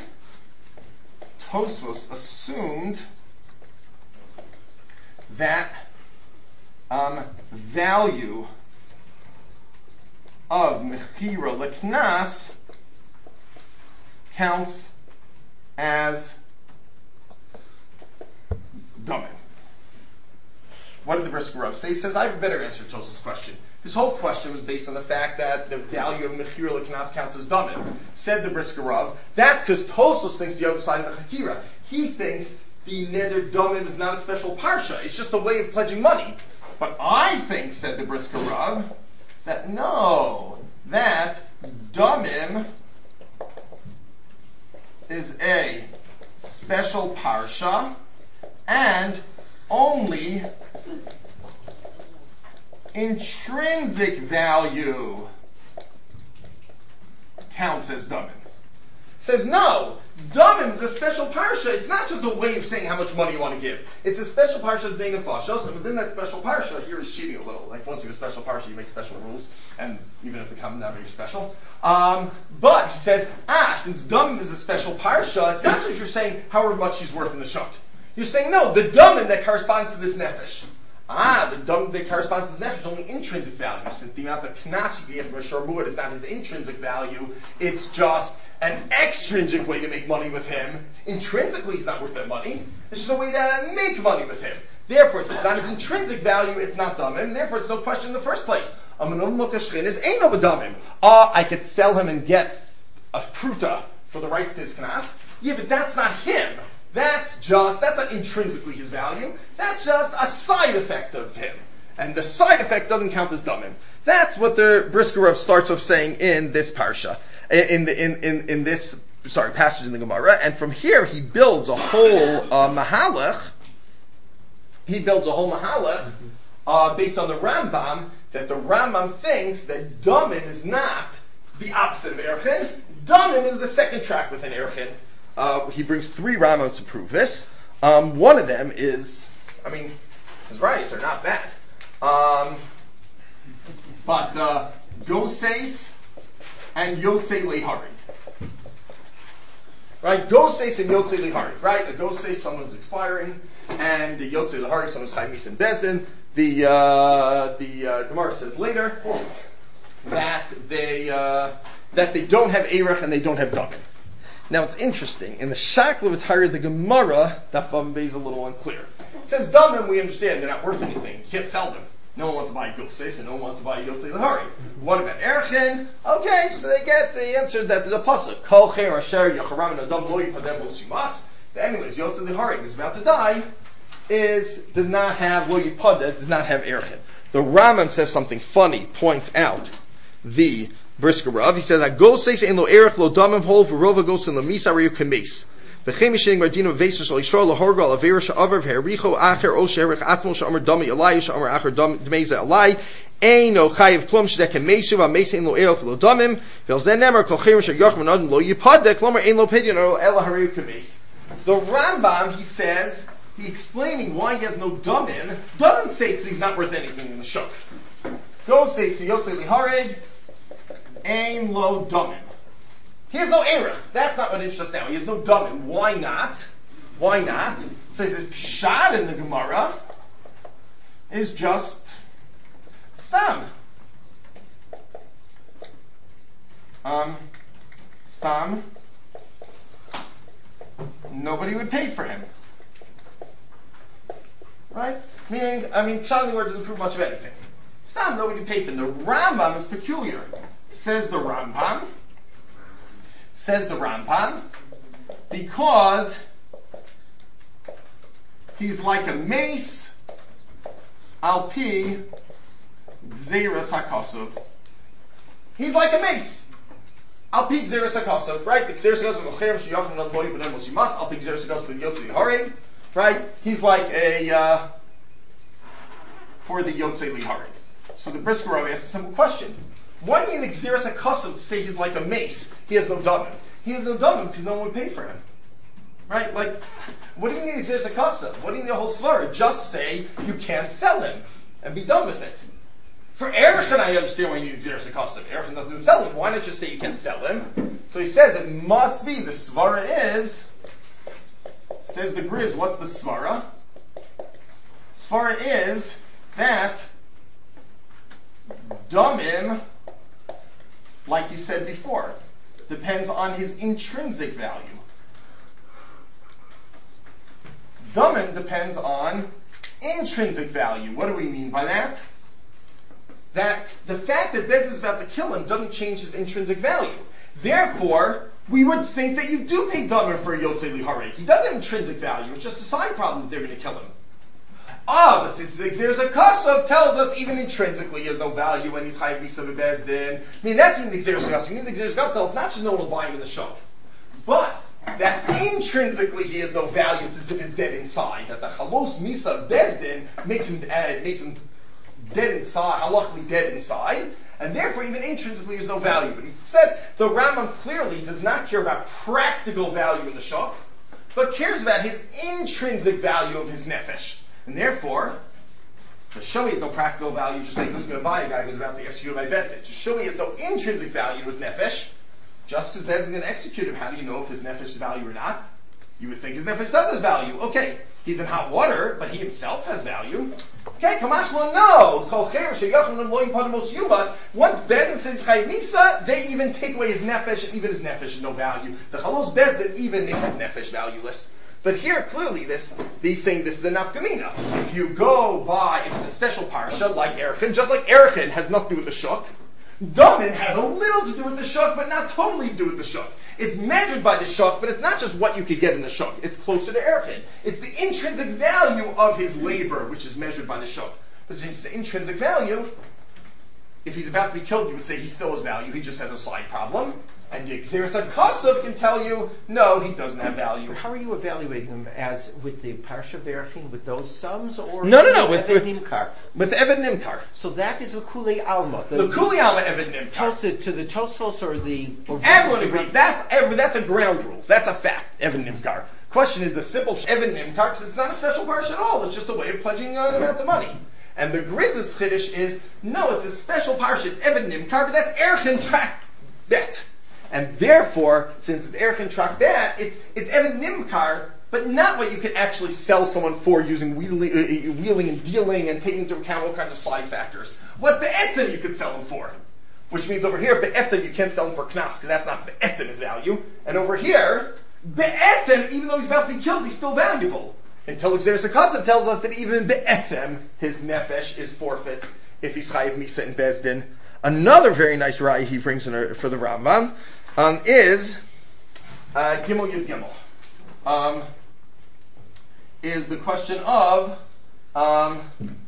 Tosfos assumed that um, value of mechira leknas counts as damim. What did the Brisker Rav say? He says, I have a better answer to Tosfos' question. His whole question was based on the fact that the value of mechira leknas counts as damim. Said the Brisker Rav, that's because Tosfos thinks the other side of the chakira. He thinks the neder damim is not a special parsha. It's just a way of pledging money. But I think, said the Brisker Rav, that no, that damim is a special parsha and only intrinsic value counts as damim. Says no, damim is a special parsha. It's not just a way of saying how much money you want to give. It's a special parsha of being a fashos, and within that special parsha, here is cheating a little. Like once you have a special parsha, you make special rules, and even if they come not very special. Um, but he says, ah, since damim is a special parsha, it's not just you're saying however much he's worth in the shuk. You're saying no, the damim that corresponds to this nefesh. Ah, the damim that corresponds to this nefesh is only intrinsic value. Since the amount of knas you get from a shormut is not his intrinsic value, it's just an extrinsic way to make money with him. Intrinsically, he's not worth that money. It's just a way to make money with him. Therefore, since it's not his intrinsic value, it's not damim. Therefore, it's no question in the first place. is ain't no damim. Ah, I could sell him and get a pruta for the rights to his knas. Yeah, but that's not him. That's just, that's not intrinsically his value. That's just a side effect of him. And the side effect doesn't count as damim. That's what the Brisker Rav starts off saying in this parsha. In the in, in in this sorry passage in the Gemara, and from here he builds a whole uh, mahalach. He builds a whole mahalach uh, based on the Rambam, that the Rambam thinks that damim is not the opposite of erchin. Damim is the second track within erchin. Uh, he brings three Rambams to prove this. Um, one of them is, I mean, his writings are not bad, um, but uh, Goses and Yotzei Leharig. Right? Goses and Yotzei Leharig. Right? A Goses, someone's expiring, and the Yotzei Leharig, someone's Chaimis and Bezdin. The, uh, the, uh, Gemara says later that they, uh, that they don't have Erech and they don't have damim. Now it's interesting. In the Shakla V'Tayr, the Gemara, that Bombay is a little unclear. It says damim, we understand, they're not worth anything. You can't sell them. No one wants to buy Goses and no one wants to buy Yotzei Leharig. What about Erchin? Okay, so they get the answer that the pasuk Kol Cher Asher Yacharam Adam Lo Yipadem L'Shimas. Anyways, Yotzei Leharig, who's about to die, is does not have Lo Yipadem, does not have Erchin. The Rambam says something funny, points out the Brisker Rav. He says that Goses ein lo Erech lo damim hol v'rova Goses lo misa reyu kemes. V'chem yishening mardino v'vesis shal yisrael lahorgal avera sha'avar v'hericho acher o she'erech atzmo sha'amar dami alai sha'amar acher dmeza alai ein o chayiv klum sh'dek kemesu v'ames ein lo erech lo damim v'el zen nemer kol chayim sha'yachman adon lo yipadek klomar ein lo pedion o ela hareyu kemes. The Rambam, he says, he explaining why he has no damim, doesn't say because he's not worth anything in the shuk. Goses to Yotzei Leharig ein lo damim. He has no erech. That's not what interests us now. He has no damim. Why not? Why not? So he says, pshat in the Gemara is just stam. Um, stam. Nobody would pay for him. Right? Meaning, I mean, pshat in the word doesn't prove much of anything. Stam, nobody would pay for him. The Rambam is peculiar. Says the Rambam. Says the Rambam, because he's like a mace al pi gzeras hakosov. He's like a mace al pi gzeras hakosov, right? The gzeras hakosov l'cheir sheyachim not loy b'nei mos yimas al pi gzeras hakosov v'yotzei leharig, right? He's like a uh, for the yotzei leharig. So the Brisker Rav asks a simple question. Why do you need a Gzeras HaKosov to say he's like a mace? He has no damim. He has no damim because no one would pay for him. Right? Like, what do you need a Gzeras HaKosov? What do you need a whole svara? Just say you can't sell him and be done with it. For Erechin, I understand why you need a Gzeras HaKosov. Erechin doesn't sell him. Why not just say you can't sell him? So he says it must be, the svara is, says the Grizz, what's the svara? Svara is that damim, like you said before, depends on his intrinsic value. Damim depends on intrinsic value. What do we mean by that? That the fact that Bez is about to kill him doesn't change his intrinsic value. Therefore, we would think that you do pay damer for a yotzei liharek. He doesn't have intrinsic value. It's just a side problem that they're going to kill him. Ah, but since there's a kasav tells us even intrinsically he has no value when he's chayiv misa bebezdin. I mean, that's even the Xeris Gas. You mean the Xeris Gas tells us not just no one will buy him in the shop, but that intrinsically he has no value. It's as if he's dead inside. That the chalos misa bezdin makes him uh, makes him dead inside, halachically dead inside, and therefore even intrinsically there's no value. But he says the Rambam clearly does not care about practical value in the shop, but cares about his intrinsic value of his nefesh. And therefore, to show he has no practical value, just like who's going to buy a guy who's about to execute my vested. To show he has no intrinsic value to his nefesh, just as Bez is going to execute him, how do you know if his nefesh is value or not? You would think his nefesh does have value. Okay, he's in hot water, but he himself has value. Okay, Kamash will know. Once Bez says Chayiv Misa, they even take away his nefesh, and even his nefesh is no value. The Chalos Bez that even makes his nefesh valueless. But here, clearly, this, he's saying this is a nafkamina. If you go by, if it's a special parsha, like Erechim, just like Erechim has nothing to do with the shuk, Damin has a little to do with the shuk, but not totally to do with the shuk. It's measured by the shuk, but it's not just what you could get in the shuk. It's closer to Erechim. It's the intrinsic value of his labor, which is measured by the shuk. But since the intrinsic value, if he's about to be killed, you would say he still has value, he just has a side problem. And Xeris HaKasav can tell you, no, he doesn't have value. But how are you evaluating them? As with the Parsha Verachim, with those sums, or no, no, no, with Eved with, Nimkar? With Eved Nimkar. So that is the Kulei Alma. The, the Kulei Alma Eved Nimkar. To, to the Tosfos or the... Or Everyone agrees. That's, that's a ground rule. That's a fact, Eved Nimkar. Question is the simple Eved Nimkar, because it's not a special parsha at all. It's just a way of pledging uh, an amount of money. And the Grizz's Chiddush is, no, it's a special parsha. It's Eved Nimkar, but that's Erechim track bet. And therefore, since it's Erechim track bet, it's it's Eved Nimkar, but not what you can actually sell someone for using wheeling, uh, wheeling and dealing and taking into account all kinds of side factors. What be'etzim you could sell them for. Which means over here, be'etzim you can't sell them for knas, because that's not be'etzim his value. And over here, be'etzim, even though he's about to be killed, he's still valuable. Until Xeris HaKasav tells us that even be'etzim, his nefesh is forfeit if he's chayiv misa in Bezdin. Another very nice raya he brings in for the Rambam um, is uh, Gimel Yud Gimel. Um, is the question of um,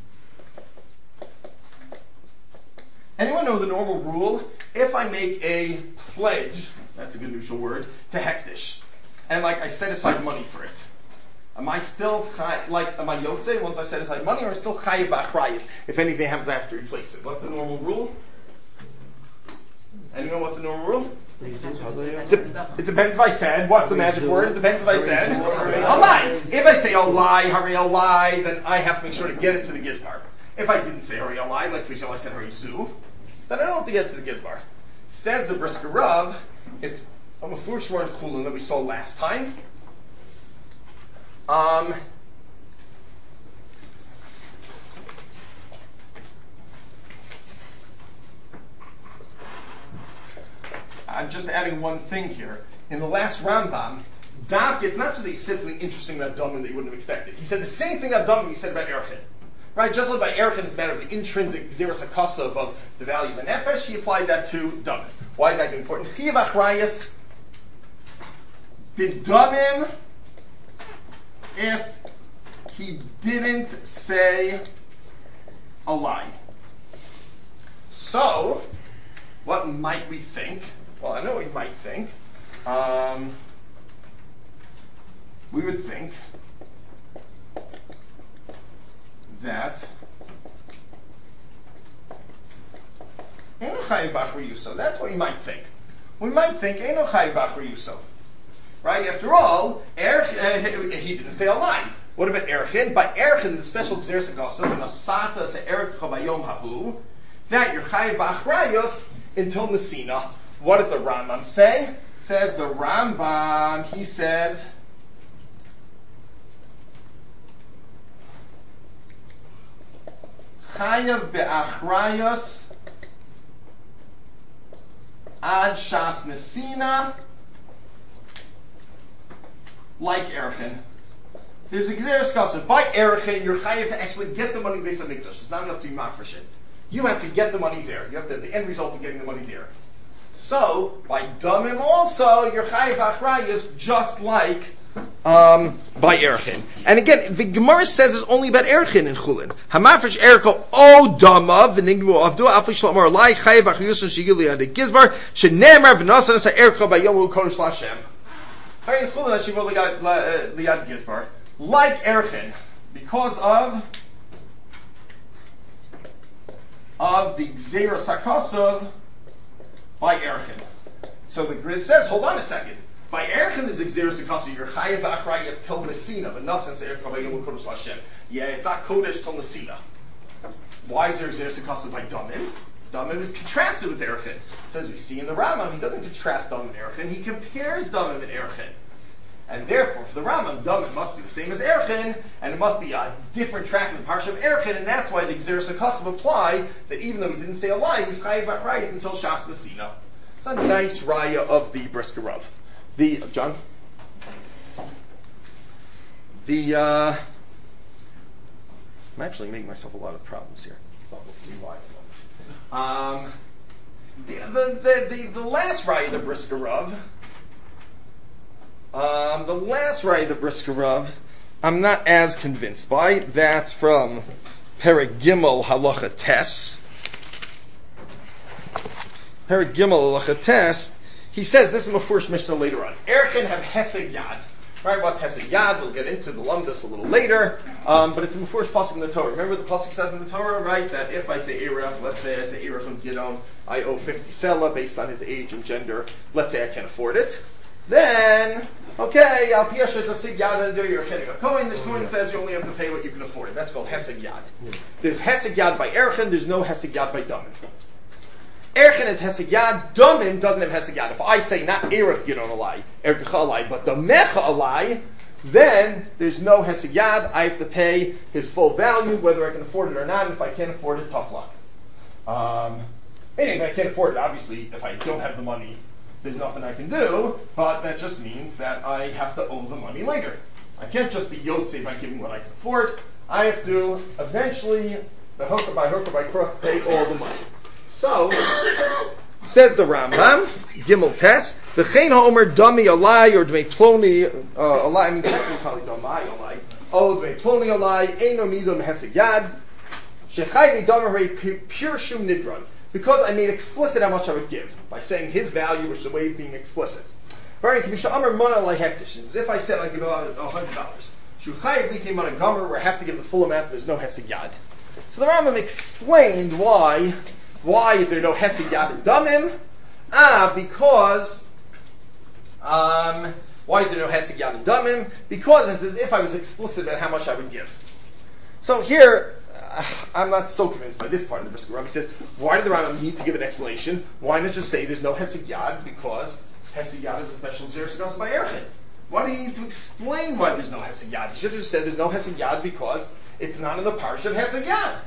anyone know the normal rule? If I make a pledge, that's a good neutral word, to hektish, and like I set aside money for it, am I still chai, like am I yotze once I set aside money, or am I still chayiv b'achrayis if anything happens I have to replace it? What's the normal rule? Anyone know what's the normal rule? It, de- it depends if I said, what's the magic word? It depends if I said, I'll lie. If I say I'll lie, hurry, I'll lie, then I have to make sure to get it to the gizbar. If I didn't say hurry, I'll lie, like for example I said hurry zu, then I don't have to get it to the gizbar. Says the Brisker Rav, it's a mafur shmor and chulin that we saw last time. Um, I'm just adding one thing here. In the last Rambam, Dak, it's not just that he said something interesting about Daman that you wouldn't have expected. He said the same thing about Daman he said about Erechim. Right? Just like by Erechim, it's a matter of the intrinsic Xeris HaKasav of the value of the Nefesh, he applied that to Daman. Why is that important? Chiyav Achrayas b'Damim, if he didn't say a lie. So, what might we think? Well, I know what we might think. Um, we would think that Eino Chayiv B'Achri Yuso. That's what we might think. We might think Eino Chayiv B'Achri Yuso. Right? After all, Erech, uh, he didn't say a lie. What about Erechin? By Erechin, the special Xeris HaKasav, and Asata Se'erech Chabayom Hahu, that you're Chayiv B'Achrayos until Messina. What does the Rambam say? Says the Rambam, he says, Chayav be'achrayos ad shas Messina, like Erechim. There's a Xeris HaKasav. By Erechim, you're chayav to actually get the money based on Mikdash. It's not enough to be mafresh it. You have to get the money there. You have to, the end result of getting the money there. So, by Damim also, your Chayiv Achrayus just like um, by Erchin. And again, the Gemara says it's only about Erchin in Chulin. Hamafresh Erko O Dama v'nigmu avdu afi shlamar lai Chayiv Achrayus and shigili adi gizbar shenemar v'nasan asa Erko by Yomu Kodesh Lashem. Hari in Chulin Hashiva liad gizbar like Erchin because of of the Gzeira Sakosov by Erchin. So the Griz says, hold on a second. By Erchin is Gzeira Sakosov, your Chayev Achrayus Til Nesina, but not since Erchin by Yom Kodesh Lashem. Yeah, it's not Kodesh Til Nesina. Why is there Gzeira Sakosov by Damim? Damim is contrasted with Erchin. It says we see in the Rambam, he doesn't contrast Damim and Erchin, he compares Damim and Erchin. And therefore, for the Rambam, Damim must be the same as Erchin, and it must be a different track in the Parsha of Erchin, and that's why the Gzeira Sakosov applies, that even though he didn't say a lie, he's Chayev Achrayus until Shas Nesina. It's a nice raya of the Brisker Rav. The, uh, John? The, uh, I'm actually making myself a lot of problems here. But we'll see why. Um, the, the, the, the, the last raya of the Brisker Rav, Um, the last raya, the Brisker Rav, I'm not as convinced by. That's from Perek Gimel Halacha Tes. Perek Gimel Halacha Tes. He says this is my first Mishnah later on. Erchin have Hesed Yad. Right? What's Hesed Yad? We'll get into the Lumdus a little later. Um, but it's the first pasuk in the Torah. Remember the pasuk says in the Torah, right? That if I say Erev, let's say I say Erev from Gidon, I owe fifty selah based on his age and gender. Let's say I can't afford it. Then, okay, Al Piyasha Tasig Yad and do your Chenik. A Kohen, the Kohen says you only have to pay what you can afford. That's called Hesed Yad. There's Hesed Yad by Erchin, there's no Hesed Yad by Damim. Erchin is Hesed Yad, Damim doesn't have Hesed Yad. If I say not Erech Gidon Alai, Erkecha Alai, but Damecha Alai, then there's no Hesed Yad. I have to pay his full value, whether I can afford it or not. If I can't afford it, tough luck. Um, meaning, if I can't afford it, obviously, if I don't have the money, there's nothing I can do, but that just means that I have to owe the money later. I can't just be Yotze by giving what I can afford. I have to eventually, the hooker by hooker by crook, pay all the money. So, says the Rambam, Gimel Tes, V'chein ha'omer dami alai, or dmei ploni uh, alai, I mean, technically probably damai alai, oh, dmei ploni alai, eino nidum hesed yad, shechai v'damarei pure shum nidron. Because I made explicit how much I would give by saying his value, which is a way of being explicit. Very Kabisha Amar Mona like hektish. As if I said I give out a hundred dollars. Shuchayev became on a gomer where I have to give the full amount. There's no hesed yad. So the Rambam explained why. Why is there no hesed yad in Damim? Ah, because. Um, why is there no hesed yad in Damim? Because it's as if I was explicit about how much I would give. So here. I'm not so convinced by this part of the Brisker Rav. He says, why did the Rambam need to give an explanation? Why not just say there's no Hesed Yad because Hesed Yad is a special Gzeira Sakosov by Erchin? Why do you need to explain why there's no Hesed Yad? He should have just said there's no Hesed Yad because it's not in the Parsha of Hesed Yad.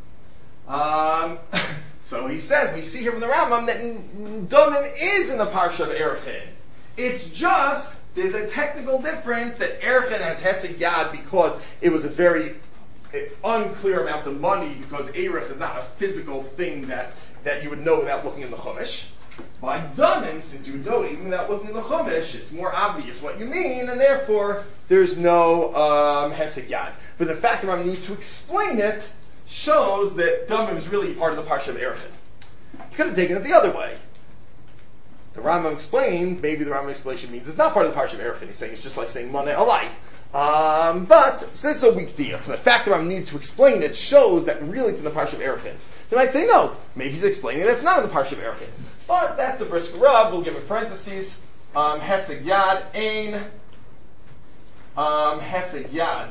Um, so he says, we see here from the Rambam that Damim is in the Parsha of Erchin. It's just, there's a technical difference that Erchin has Hesed Yad because it was a very unclear amount of money, because Erech is not a physical thing that, that you would know without looking in the Chumash. By Damim, since you would know it even without looking in the Chumash, it's more obvious what you mean, and therefore there's no um, Hesed Yad. But the fact that I need to explain it shows that Damim is really part of the Parsha of Erchin. You could have taken it the other way. The Rambam explained, maybe the Rambam explanation means it's not part of the Parsha of Erchin. He's saying it's just like saying Moneh Alai. Um, but, so this is a weak deal. For the fact that I need to explain it shows that really it's in the Parsha of Erchin. So you might say, no, maybe he's explaining that it's not in the Parsha of Erchin. But that's the Brisker Rav. We'll give it parentheses. Um, Hesed Yad, Ein, um, Hesed Yad.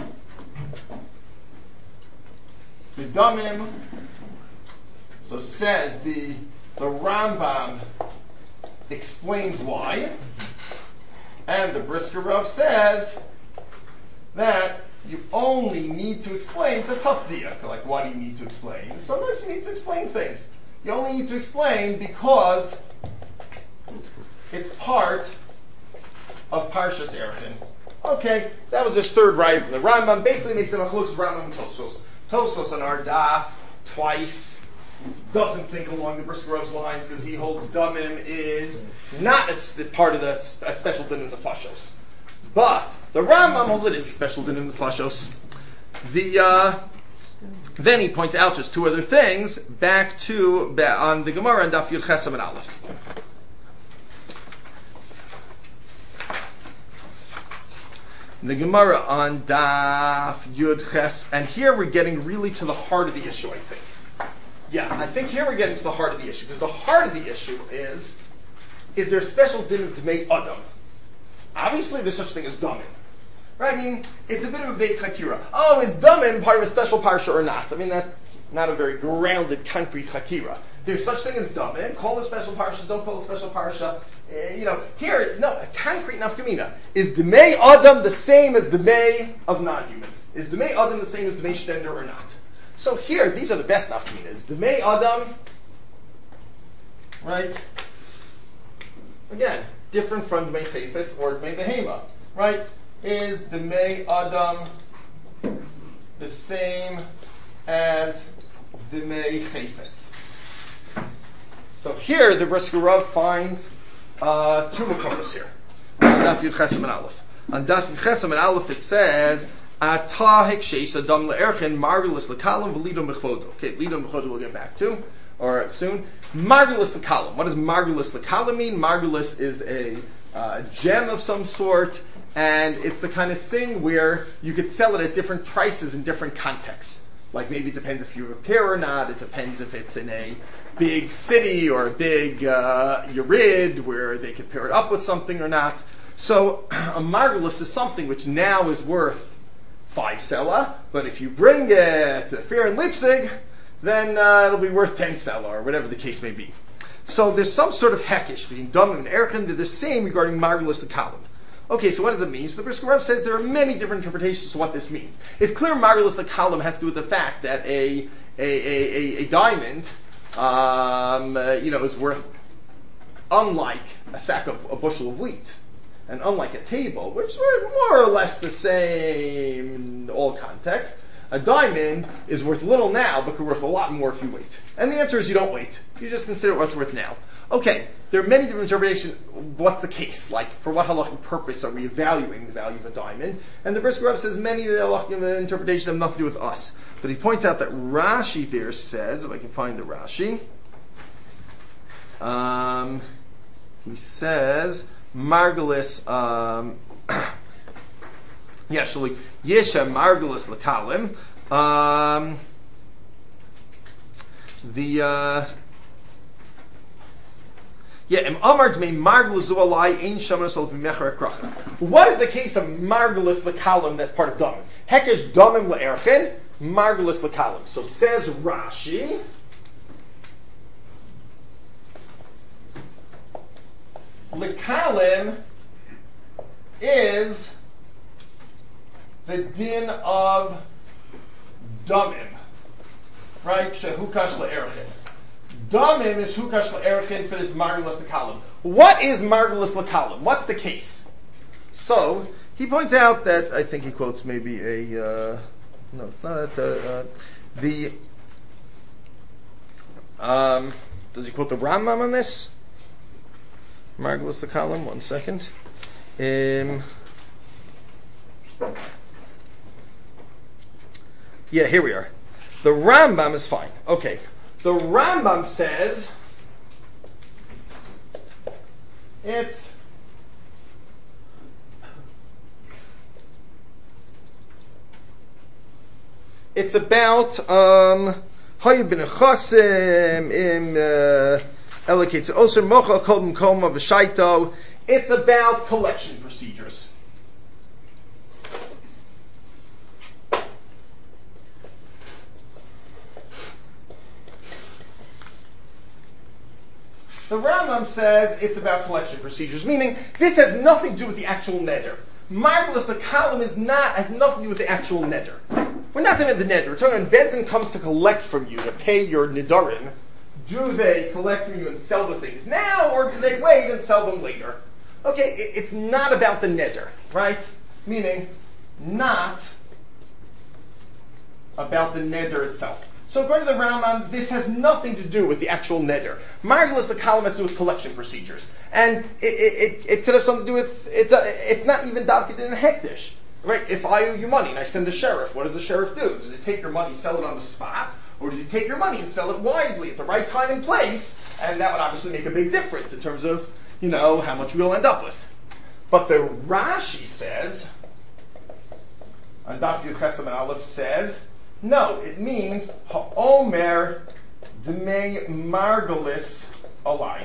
The Damim, so says the, the Rambam explains why. And the Brisker Rav says that you only need to explain. It's a tough deal. Like, why do you need to explain? Sometimes you need to explain things. You only need to explain because it's part of Parshas Erchin. Okay, that was his third raya from the Rambam. Basically makes it a close Rambam and Tosfos. Tosfos on our daf twice. doesn't think along the Brisker Rav's lines because he holds Damim is not a st- part of the a special din in the Fashos. But the Rambam holds it is a special din in the Fashos. The uh, then he points out just two other things back to on the Gemara and Daf Yud Chesam and Aleph. The Gemara on Daf Yud Ches, and here we're getting really to the heart of the issue, I think. Yeah, I think here we're getting to the heart of the issue, because the heart of the issue is, is there a special din of Dmei Adam? Obviously there's such thing as Damim. Right? I mean, it's a bit of a big chakira. Oh, is Damim part of a special parsha or not? I mean, that's not a very grounded, concrete chakira. There's such thing as Damim. Call a special parsha, don't call a special parsha. Uh, you know, here, no, a concrete nafkamina. Is Dmei Adam the same as Dmei of non-humans? Is Dmei Adam the same as Dmei Shtender or not? So here, these are the best nafkaminas. Dmei Adam, right? Again, different from Dmei Chayfetz or Dmei Behema, right? Is Dmei Adam the same as Dmei Chayfetz? So here, the Brisker Rav finds uh, two makoros here. On Daf Yud Chesam and Aleph. On Daf Yud Chesam and Aleph it says, Ata heksheish adam le'erchen marvelous lekalim v'lidom b'chodo. Okay, lidom b'chodo we'll get back to, or soon. Marvelous lekalim. What does marvelous lekalim mean? Marvelous is a uh, gem of some sort, and it's the kind of thing where you could sell it at different prices in different contexts. Like maybe it depends if you repair or not, it depends if it's in a big city or a big uh, Yerid where they could pair it up with something or not. So a marvelous is something which now is worth five sela, but if you bring it to the fair in Leipzig, then uh, it'll be worth ten sela, or whatever the case may be. So there's some sort of hekish between Damim and Erchen. They're the same regarding marvelous and Kalim. Okay, so what does it mean? So the Brisker Rav says there are many different interpretations of what this means. It's clear marvelous the column has to do with the fact that a a, a, a, a diamond, um, uh, you know, is worth, unlike a sack of a bushel of wheat, and unlike a table, which are more or less the same in all contexts, a diamond is worth little now, but could be worth a lot more if you wait. And the answer is you don't wait. You just consider what's worth now. Okay, there are many different interpretations. What's the case? Like, for what halachic purpose are we evaluating the value of a diamond? And the Brisker Rav says many of the halachic interpretations have nothing to do with us. But he points out that Rashi there says, if I can find the Rashi, um, he says, Margulis, um, yeah, actually, Yesha Margulis Lakalim, um, the, uh, Yeah, Amar Dmei Margulis Zualai Ein Shaman Sol B'Mecher Akracha. What is the case of Margulis Lakalim that's part of Damim? Hekesh Damim Le'erchen, Margulis Lakalim. So says Rashi, Lakalim is the din of Damim, right? Shehukash Le'erchen. Damim is hukash la'erchen for this marvelous lakalim. What is marvelous lakalim? What's the case? So he points out that I think he quotes maybe a uh, no, it's not a, uh, the um, does he quote the Rambam on this? Marvelous lakalim. One second. Um, yeah, here we are. The Rambam is fine. Okay. The Rambam says it's it's about um Hayu bin Chasim im Eloketz Oser Mocha Kol Mkom of Shaito. It's about collection procedures. The Rambam says it's about collection procedures, meaning this has nothing to do with the actual neder. Marvelous lakalim is not has nothing to do with the actual neder. We're not talking about the neder. We're talking about Bezdin comes to collect from you to pay your nedarim. Do they collect from you and sell the things now, or do they wait and sell them later? Okay, it, it's not about the neder, right? Meaning, not about the neder itself. So according to the Rambam, this has nothing to do with the actual neder. Margulis, the column has to do with collection procedures. And it, it, it, it could have something to do with, it's, a, it's not even dabkid in a hektish. Right? If I owe you money and I send the sheriff, what does the sheriff do? Does he take your money, sell it on the spot? Or does he take your money and sell it wisely at the right time and place? And that would obviously make a big difference in terms of, you know, how much we'll end up with. But the Rashi says, on Daf Yud Chesam and Aleph says, no, it means ha'omer dmei margulis alai.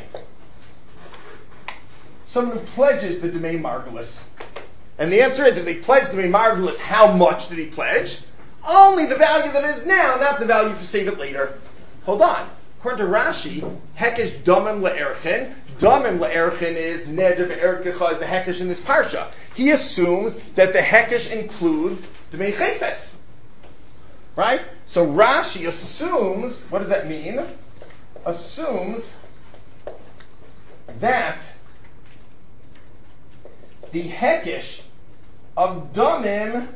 Someone who pledges the dmei margulis. And the answer is, if they pledge dmei margulis, how much did he pledge? Only the value that it is now, not the value if you save it later. Hold on. According to Rashi, hekesh damim le'erchen. Damim le'erchen is neder be'erkecha, is the hekesh in this parsha. He assumes that the hekesh includes dmei chayfetz. Right? So Rashi assumes, what does that mean? Assumes that the hekesh of damim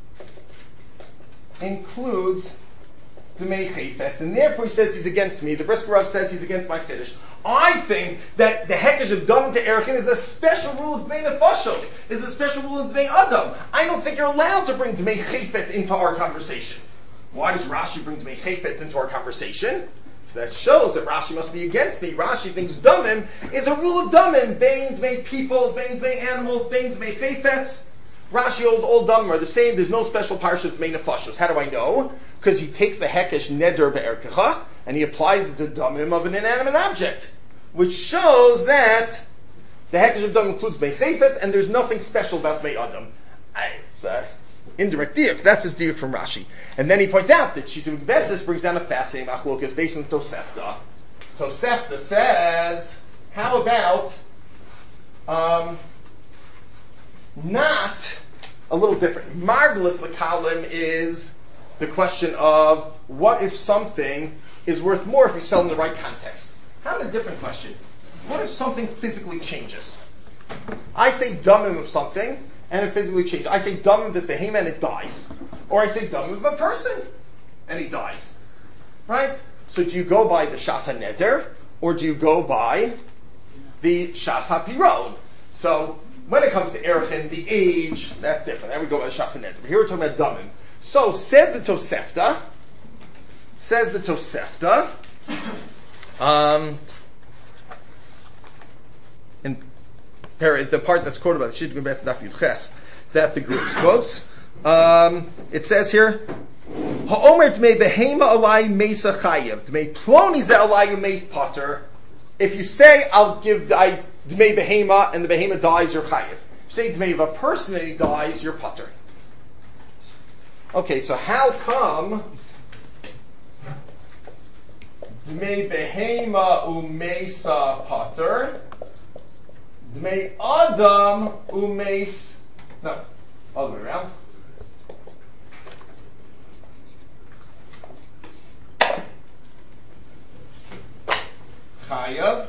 includes Dmei Chayfetz, and therefore he says he's against me. The Brisker Rav says he's against my Kiddush. I think that the Hekesh of Damim to Erchin is a special rule of Dmei Nefashos, is a special rule of Dmei Adam. I don't think you're allowed to bring Dmei Chayfetz into our conversation. Why does Rashi bring Dmei Chayfetz into our conversation? So that shows that Rashi must be against me. Rashi thinks Damim is a rule of Damim, Bain Dmei people, Bain Dmei animals, Bain Dmei Chayfetz. Rashi holds all Damim are the same. There's no special parsha of Dmei Nefashos. How do I know? Because he takes the Hekesh Neder Be'erkecha and he applies it to Damim of an inanimate object, which shows that the Hekesh of Damim includes Dmei Chayfetz and there's nothing special about Dmei Adam. It's uh, indirect diuk. That's his diuk from Rashi. And then he points out that Shittim Betzis brings down a fascinating machlokas based on Tosefta. Tosefta says, how about um, not a little different. Marvelous Lakalim is the question of what if something is worth more if you sell in the right context. How about a different question? What if something physically changes? I say damim of something and it physically changes. I say damim of this behemoth and it dies. Or I say damim of a person and he dies. Right? So do you go by the Shas HaNeder or do you go by the Shas HaPiron? So when it comes to Erchin, the age, that's different. There we go by the Shas HaNeder. But here we're talking about damim. So says the Tosefta, says the Tosefta, um, in the part that's quoted by the Shittim Betzis Daf Yud Ches, that the group quotes, um, it says here, Ha'omer t'mei behema alai mesa chayev, t'mei ploni ze alai meis potter. If you say, I'll give I d'mei behema, and the behema dies, you're chayev. If you say d'mei of a person and he dies, you're potter. Okay, so how come d'mei behema umesa potter, d'mei adam umeis, no, all the way around. Chayav.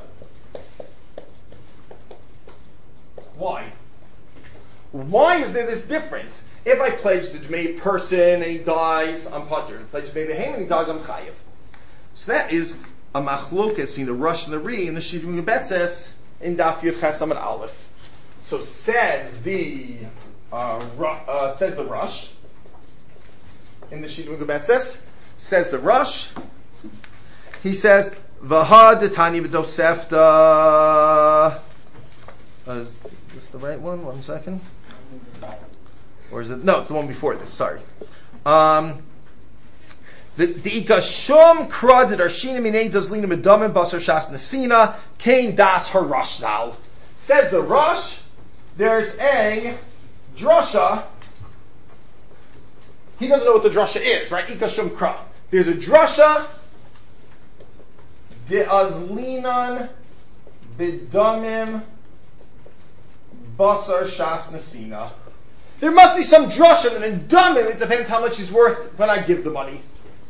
Why? Why is there this difference? If I pledge the Dmei person and he dies, I'm potter. If I pledge Dmei Behem and he dies, I'm chayav. So that is a machlokas between the Rush and the Ri and the Shittim Betzis in Daf Yud Ches Amud Aleph. So says the uh, Ru- uh, says the Rush in the Shittim Betzis, says the Rush. He says V'ha detani b'Tosefta. Is this the right one? One second. Or is it? No, it's the one before this. Sorry. Um, the ikashum krad darshina minei dazlina medamim basar shas nesina kain das harash zal. Says the Rush. There's a drasha. He doesn't know what the drasha is, right? Ikashum krad. There's a drasha. The azlinan bidamim basar shas nesina. There must be some drasha, and in damim it depends how much he's worth when I give the money.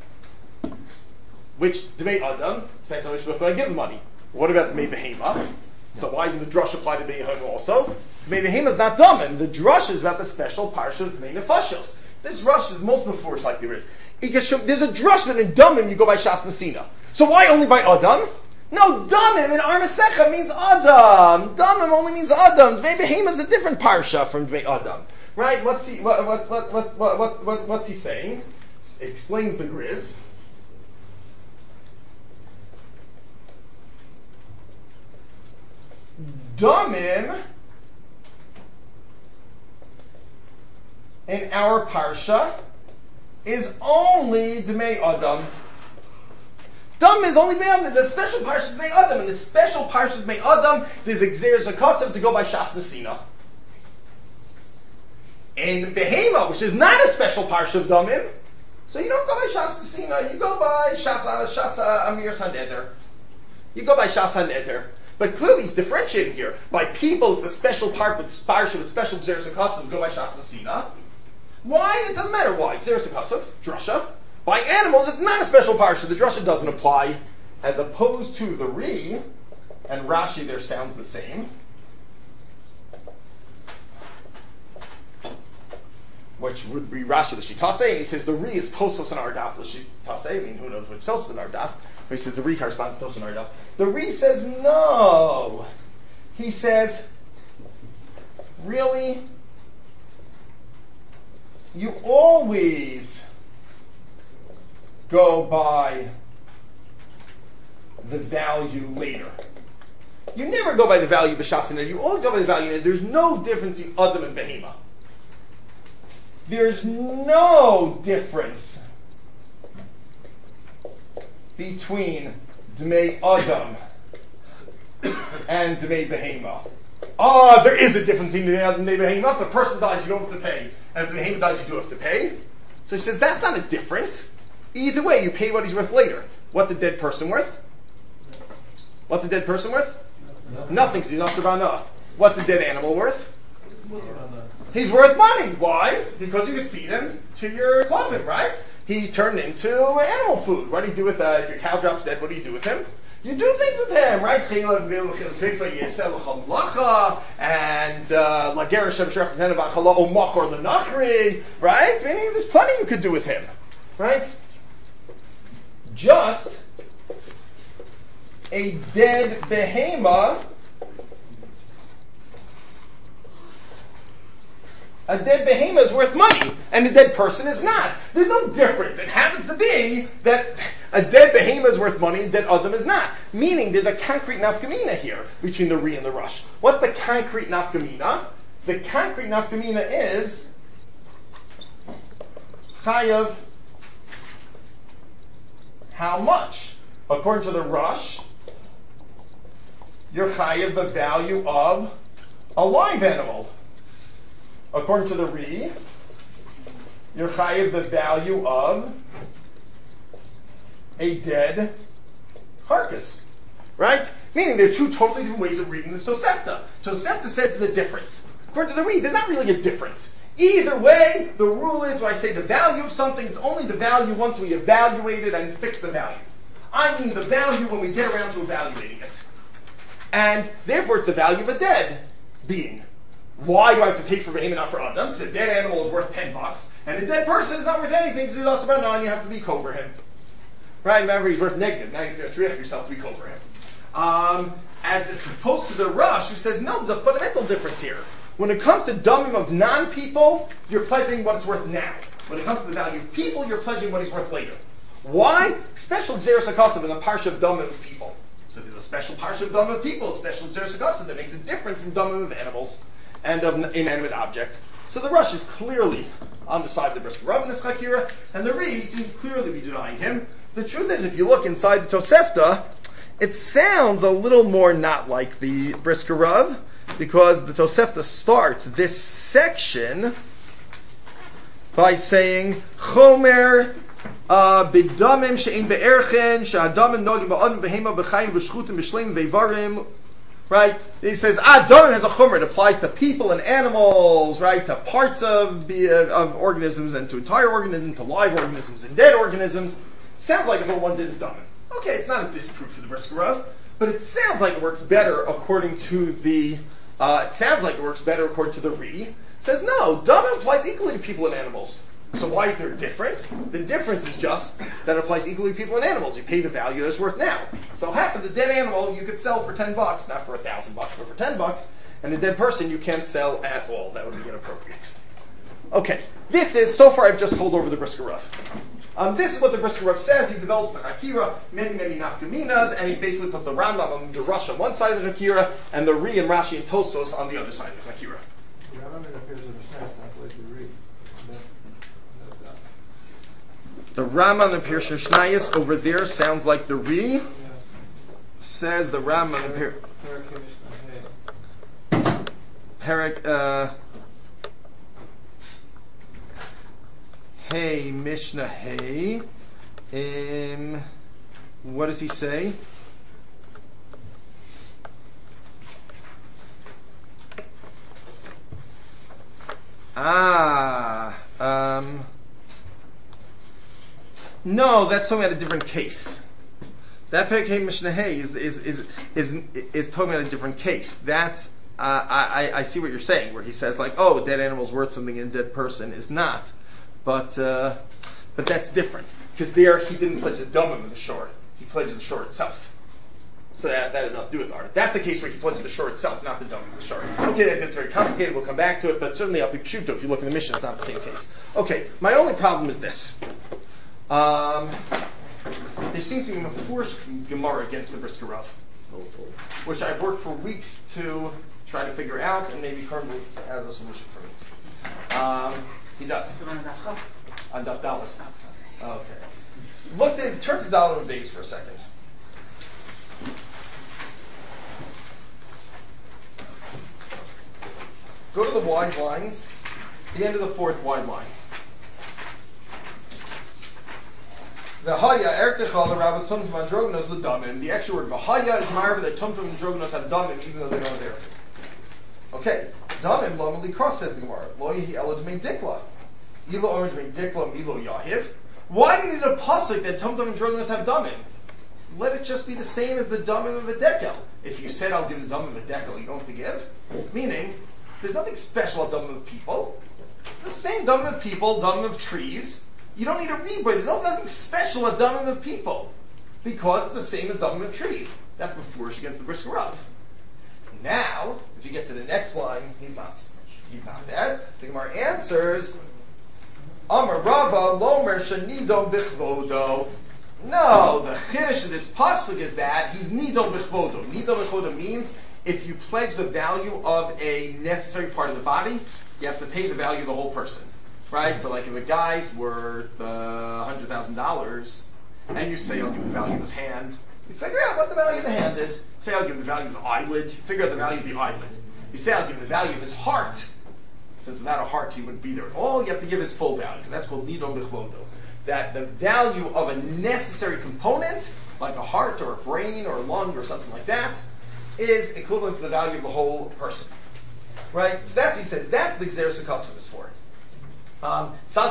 Which dmei adam depends how much he's worth when I give the money. What about dmei behema? So why doesn't the drasha apply to behema also? Dmei behema is not damim. The drasha is about the special parsha of dmei nefashos. This rush is most before like there is. There's a drush that in Damim you go by Shas Nesina. So why only by Adam? No, Damim in Armasecha means Adam. Damim only means Adam. Dvei Behema is a different parsha from Dvei Adam. Right? What's he, what, what, what, what, what, what, what, what's he saying? It explains the Griz. Damim in our parsha is only Dmei Adam. Dam is only Dmei Adam. There's a special parsha Dmei Adam. In the special parsha Dmei Adam, there's Xer Zakasav to go by Shas Nesina. In Behema, which is not a special parsha of Damim, so you don't go by Shas Nesina, you go by Shasa, Shasa Amir Saneder. You go by Shas HaNeder. But clearly he's differentiating here. By people, it's a special part with parsha with special Xer Zakasav to go by Shas Nesina. Why? It doesn't matter why. Xer Zakasav, Drasha. By animals, it's not a special parsha. The Drasha doesn't apply. As opposed to the Ri, and Rashi there sounds the same. Which would be Rashi l'shitase, and he says the Ri is Tosos and Ardaf l'shitase. I mean, who knows which Tosos and Ardaf? But he says the Ri corresponds to Tosos and Ardaf. The Ri says no. He says, really? You always go by the value later. You never go by the value of B'shasina. You always go by the value. There's no difference in Adam and Behema. There's no difference between Dmei Adam and Dmei Behema. Ah, there is a difference in Dmei Adam and Dmei Behema. If the person dies, you don't have to pay. And if the Behema dies, you do have to pay. So he says, that's not a difference. Either way, you pay what he's worth later. What's a dead person worth? What's a dead person worth? Nothing. Nothing. What's a dead animal worth? He's worth money. Why? Because you could feed him to your clubbing, right? He turned into animal food. What do you do with, uh, if your cow drops dead, what do you do with him? You do things with him, right? And, uh, right? Meaning there's plenty you could do with him, right? Just a dead behema, a dead behema is worth money, and a dead person is not. There's no difference. It happens to be that a dead behema is worth money, and a dead adam is not. Meaning, there's a concrete nafkamina here between the Ri and the Rush. What's the concrete nafkamina? The concrete nafkamina is chayav. How much? According to the Rush, you're chayav the value of a live animal. According to the Ri, you're chayav the value of a dead carcass. Right? Meaning there are two totally different ways of reading the Tosefta. Tosefta says there's a difference. According to the Ri, there's not really a difference. Either way, the rule is when I say the value of something, it's only the value once we evaluate it and fix the value. I mean the value when we get around to evaluating it. And therefore it's the value of a dead being. Why do I have to pay for Behema, not for Adam? Because a dead animal is worth ten bucks, and a dead person is not worth anything, so he's also about nine, you have to be over him. Right? Remember, he's worth negative. Now you have to trick yourself to be over him. Um, as opposed to the Rush, who says, no, there's a fundamental difference here. When it comes to dumbing of non-people, you're pledging what it's worth now. When it comes to the value of people, you're pledging what he's worth later. Why? Special Xeris HaKasav in the parsha of dumbing of people. So there's a special parsha of dumbing of people, a special Xeris HaKasav that makes it different from dumbing of animals and of inanimate objects. So the Rush is clearly on the side of the Brisker Rav in this Chakira, and the Ri seems clearly to be denying him. The truth is, if you look inside the Tosefta, it sounds a little more not like the Brisker Rav, because the Tosefta starts this section by saying, Chomer b'damim she'in be'erchen, she'adamim nogim ba'adam behema b'chayim v'shchutim b'shleim v'varim. Right? He says, ah, Adam has a chumr. It applies to people and animals, right? To parts of, of organisms and to entire organisms, to live organisms and dead organisms. Sounds like it's all one did Adam. Okay, it's not a disproof for the Brisker Rav, but it sounds like it works better according to the, uh, it sounds like it works better according to the Ri. It says, no, Adam applies equally to people and animals. So why is there a difference? The difference is just that it applies equally to people and animals. You pay the value that it's worth now. So it happens a dead animal you could sell for ten bucks, not for a thousand bucks, but for ten bucks, and a dead person you can't sell at all. That would be inappropriate. Okay, this is, so far I've just told over the Brisker Rav. Um, this is what the Brisker Rav says. He developed the Hakira, many, many nafkaminas, and he basically put the Rambam and the Rosh on one side of the Hakira, and the Ri and Rashi and Tosfos on the other side of the Hakira. The Rambam appears in the Mishnah sounds like the Ri. The Rambam and Pirush Shnayos over there sounds like the Ri. Yeah. Says the Rambam and Pirush. Perik, uh, Hey, Mishnah, hey. Um, what does he say? Ah, um, no, that's talking about a different case. That Perkei Mishnah Hey is, is, is, is, is talking about a different case. That's, uh, I, I see what you're saying, where he says like, oh, a dead animal's worth something and a dead person is not. But, uh, but that's different. Because there he didn't pledge the dumim of the shore. He pledged the shore itself. So that, that has nothing to do with art. That's a case where he pledged the shore itself, not the dumim of the shore. Okay, that, that's very complicated, we'll come back to it, but certainly I'll be pshuto, if you look in the Mishnah, it's not the same case. Okay, my only problem is this. Um, there seems to be a forced Gemara against the Brisker Rav, which I've worked for weeks to try to figure out, and maybe Carmen has a solution for me. Um, he does. On Daf Dalet. Okay. Look at, turn to Dalet and base for a second. Go to the wide lines, the end of the fourth wide line. The haya ertechal the rabbis tumtum androgenos l'damim. The extra word v'haya is marva that tumtum and androgenos have damim even though they know they're. Okay, damim lomeli cross says the Gemara. Lo yehi elad mei dikla. Ilo orange mei dikla ilo yahiv. Why do you need a pasuk that tumtum and androgenos have damim? Let it just be the same as the damim of a dekel. If you said I'll give the damim of a dekel, you don't have to give. Meaning, there's nothing special about damim of people. It's the same damim of people, damim of trees. You don't need a rebate. There's no, nothing special about damim of people. Because it's the same as damim of trees. That's before she against the Brisker Rav. Now, if you get to the next line, he's not he's not dead. The Gemara answers, Amar Rava Lomer Shanidom Bichvodo. No, the chiddush of this pasuk is that he's Nidom Bichvodo. Nidom Bichvodo means if you pledge the value of a necessary part of the body, you have to pay the value of the whole person. Right? So like if a guy's worth uh, one hundred thousand dollars, and you say, I'll give the value of his hand, you figure out what the value of the hand is. Say, I'll give the value of his eyelid, you figure out the value of the eyelid. You say, I'll give the value of his heart. Since without a heart, he wouldn't be there at all, you have to give his full value. That's called Nidom Bichvodo. That the value of a necessary component, like a heart or a brain or a lung or something like that, is equivalent to the value of the whole person. Right? So that's, he says, that's the Xeris Akassim is for. Um, so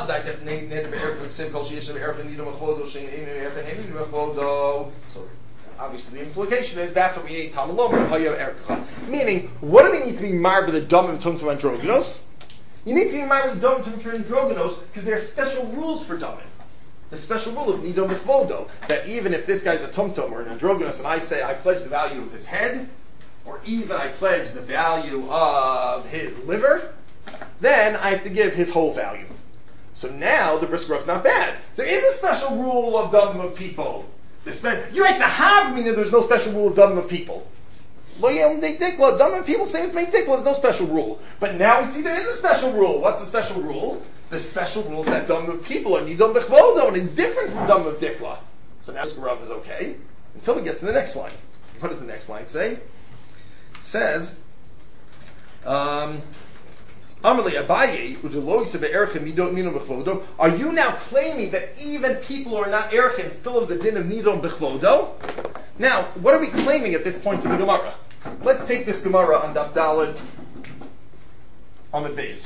obviously the implication is that's what we need Tamalom. Meaning, what do we need to be marred with the dam and tumtum androgenos? You need to be marred with dam and tumtum androgenos because there are special rules for dam. The special rule of nidom b'chvodo, that even if this guy's a tumtum or an androgynous, and I say I pledge the value of his head, or even I pledge the value of his liver, then I have to give his whole value. So now the Brisker Rav's not bad. There is a special rule of dam of people. The spe- you right to have meaning there's no special rule of dam of people. Lo yem de dikla, dam of people same as mei dikla, there's no special rule. But now we see there is a special rule. What's the special rule? The special rule is that dam of people are nidom b'chvodo, and is different from dam of dikla. So now Brisker Rav is okay, until we get to the next line. What does the next line say? It says, um, are you now claiming that even people who are not erchin still have the din of nidom b'chvodo? Now, what are we claiming at this point in the Gemara? Let's take this Gemara on Daf Daled Amud Beis.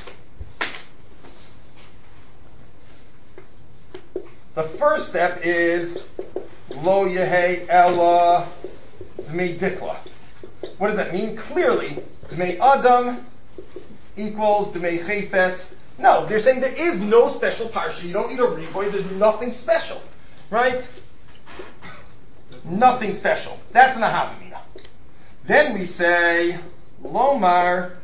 The first step is lo yehei ela dmei dikla. What does that mean? Clearly, dmei adam equals dmei chayfetz No, they're saying there is no special parsha. You don't need a riboy. There's nothing special, right? Nothing special. That's an ahavamina. Then we say lomar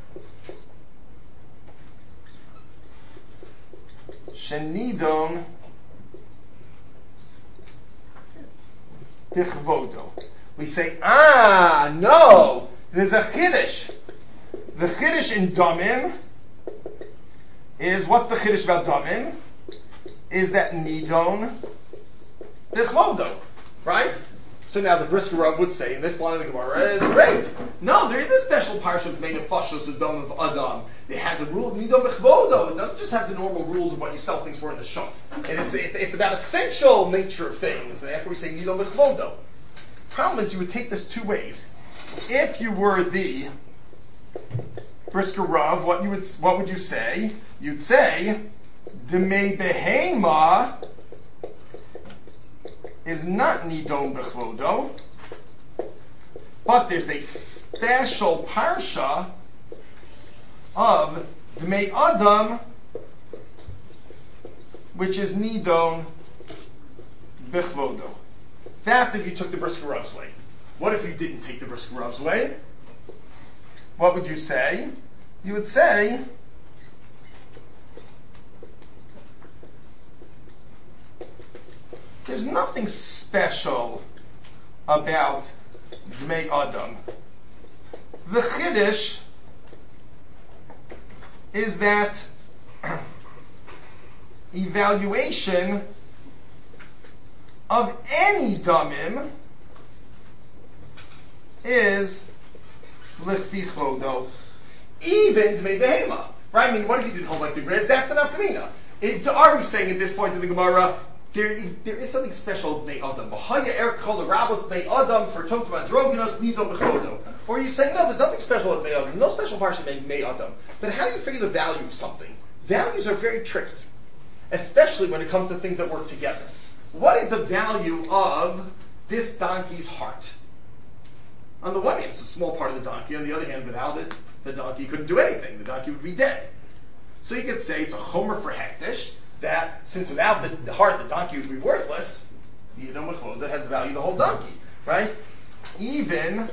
shenidon bichvodo. We say, ah, no, there's a chiddush. The chiddush in damim is, what's the chiddush about damim? Is that nidon bichvodo, right? So now the Brisker Rav would say in this line of the Gemara is great. No, there is a special parsha made of fashos of dam of adam. It has a rule of nidon bechvodo. It doesn't just have the normal rules of what you sell things for in the shop. And it's, it's, it's about essential nature of things. And therefore we say nidon bechvodo. Problem is you would take this two ways. If you were the Brisker Rav, what you would what would you say? You'd say demei behema is not nidon bechvodo, but there's a special parsha of Dmei Adam, which is nidon bechvodo. That's if you took the Brisker Rav's way. What if you didn't take the Brisker Rav's way? What would you say? You would say there's nothing special about Dmei Adam. The Chiddush is that evaluation of any damim is l'chfi chodo, even Dmei Behema. Right? I mean, what if you didn't hold like the Grizz? That's enough for me. Are we saying at this point in the Gemara, There, there is something special with Bnei Adam. V'haya er kol rabos Bnei Adam for totem androgynos nidon b'chodo. Or you say, no, there's nothing special with Bnei Adam. No special parsha made Bnei Adam. But how do you figure the value of something? Values are very tricky, especially when it comes to things that work together. What is the value of this donkey's heart? On the one hand, it's a small part of the donkey. On the other hand, without it, the donkey couldn't do anything. The donkey would be dead. So you could say it's a chomer for hektish, that since without the, the heart, the donkey would be worthless. The Yidom Mechvod that has the value of the whole donkey, right? Even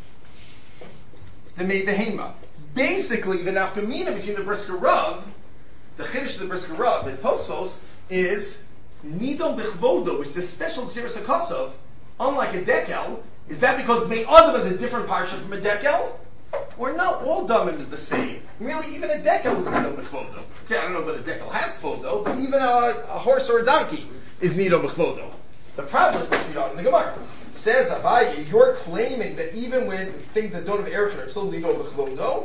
the Mei Behema. Basically, the nafkamina between the Brisker Rav, the Chiddush of the Brisker Rav, the Tosfos, is Nidon Bechvodo, which is a special Gzeres HaKosov, unlike a Dekel. Is that because Mei Adam is a different parsha from a Dekel? Or no, all damim is the same. Really, even a dekel is nidon b'chvodo. Okay, I don't know that a dekel has chvodo, but even a, a horse or a donkey is nidon b'chvodo. The problem is what we got in the Gemara. Says Abaye, you're claiming that even with things that don't have erichin are still nidon b'chvodo.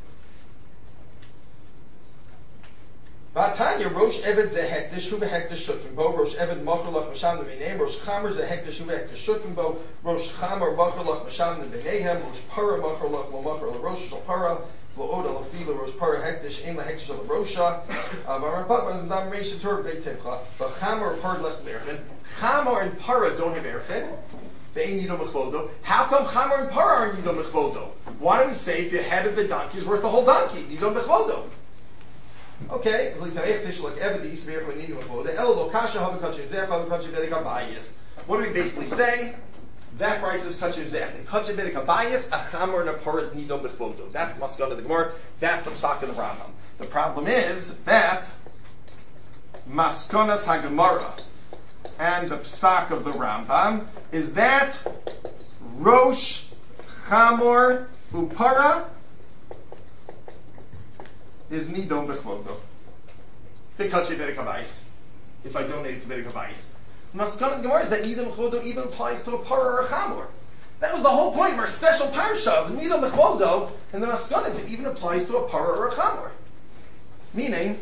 Vatanya Rosh Eved Zehektish Hu Vehektish Shutfinbo Rosh Eved Makrlach Masham Nevinehem Rosh Chamer Zehektish Hu Vehektish Shutfinbo Rosh Chamer Makrlach Masham Nevinehem Rosh Para Makrlach Lo Makr Rosh Para Lo Oda Lo Fila Rosh Para Hektish Ein La Hektish Lo Rosha Varapat Van Dam Reisha Torah Beitemcha But Chamer Par less Erchin Chamer and Para don't have Erchin They ain't Nidon B'chvodo. How come Chamer and Para are Nidon B'chvodo? Why do we say the head of the donkey is worth the whole donkey? Nidon B'chvodo. Okay, what do we basically say? That price is kachir zeh. Kachir bedek habayis, a chamor and a par is nidon b'chvodo. That's the maskana of the Gemara. That's the psak of the Rambam. The problem is that maskanas haGemara and the psak of the Rambam is that rosh chamor upara is nidon b'chvodo. The kachir bedek habayis. If I donate it to bedek habayis. Maskana of the Gemara is that nidon b'chvodo even applies to a para or a chamor. That was the whole point of our special parsha of nidon b'chvodo, and the maskana is it even applies to a para or a chamor. Meaning,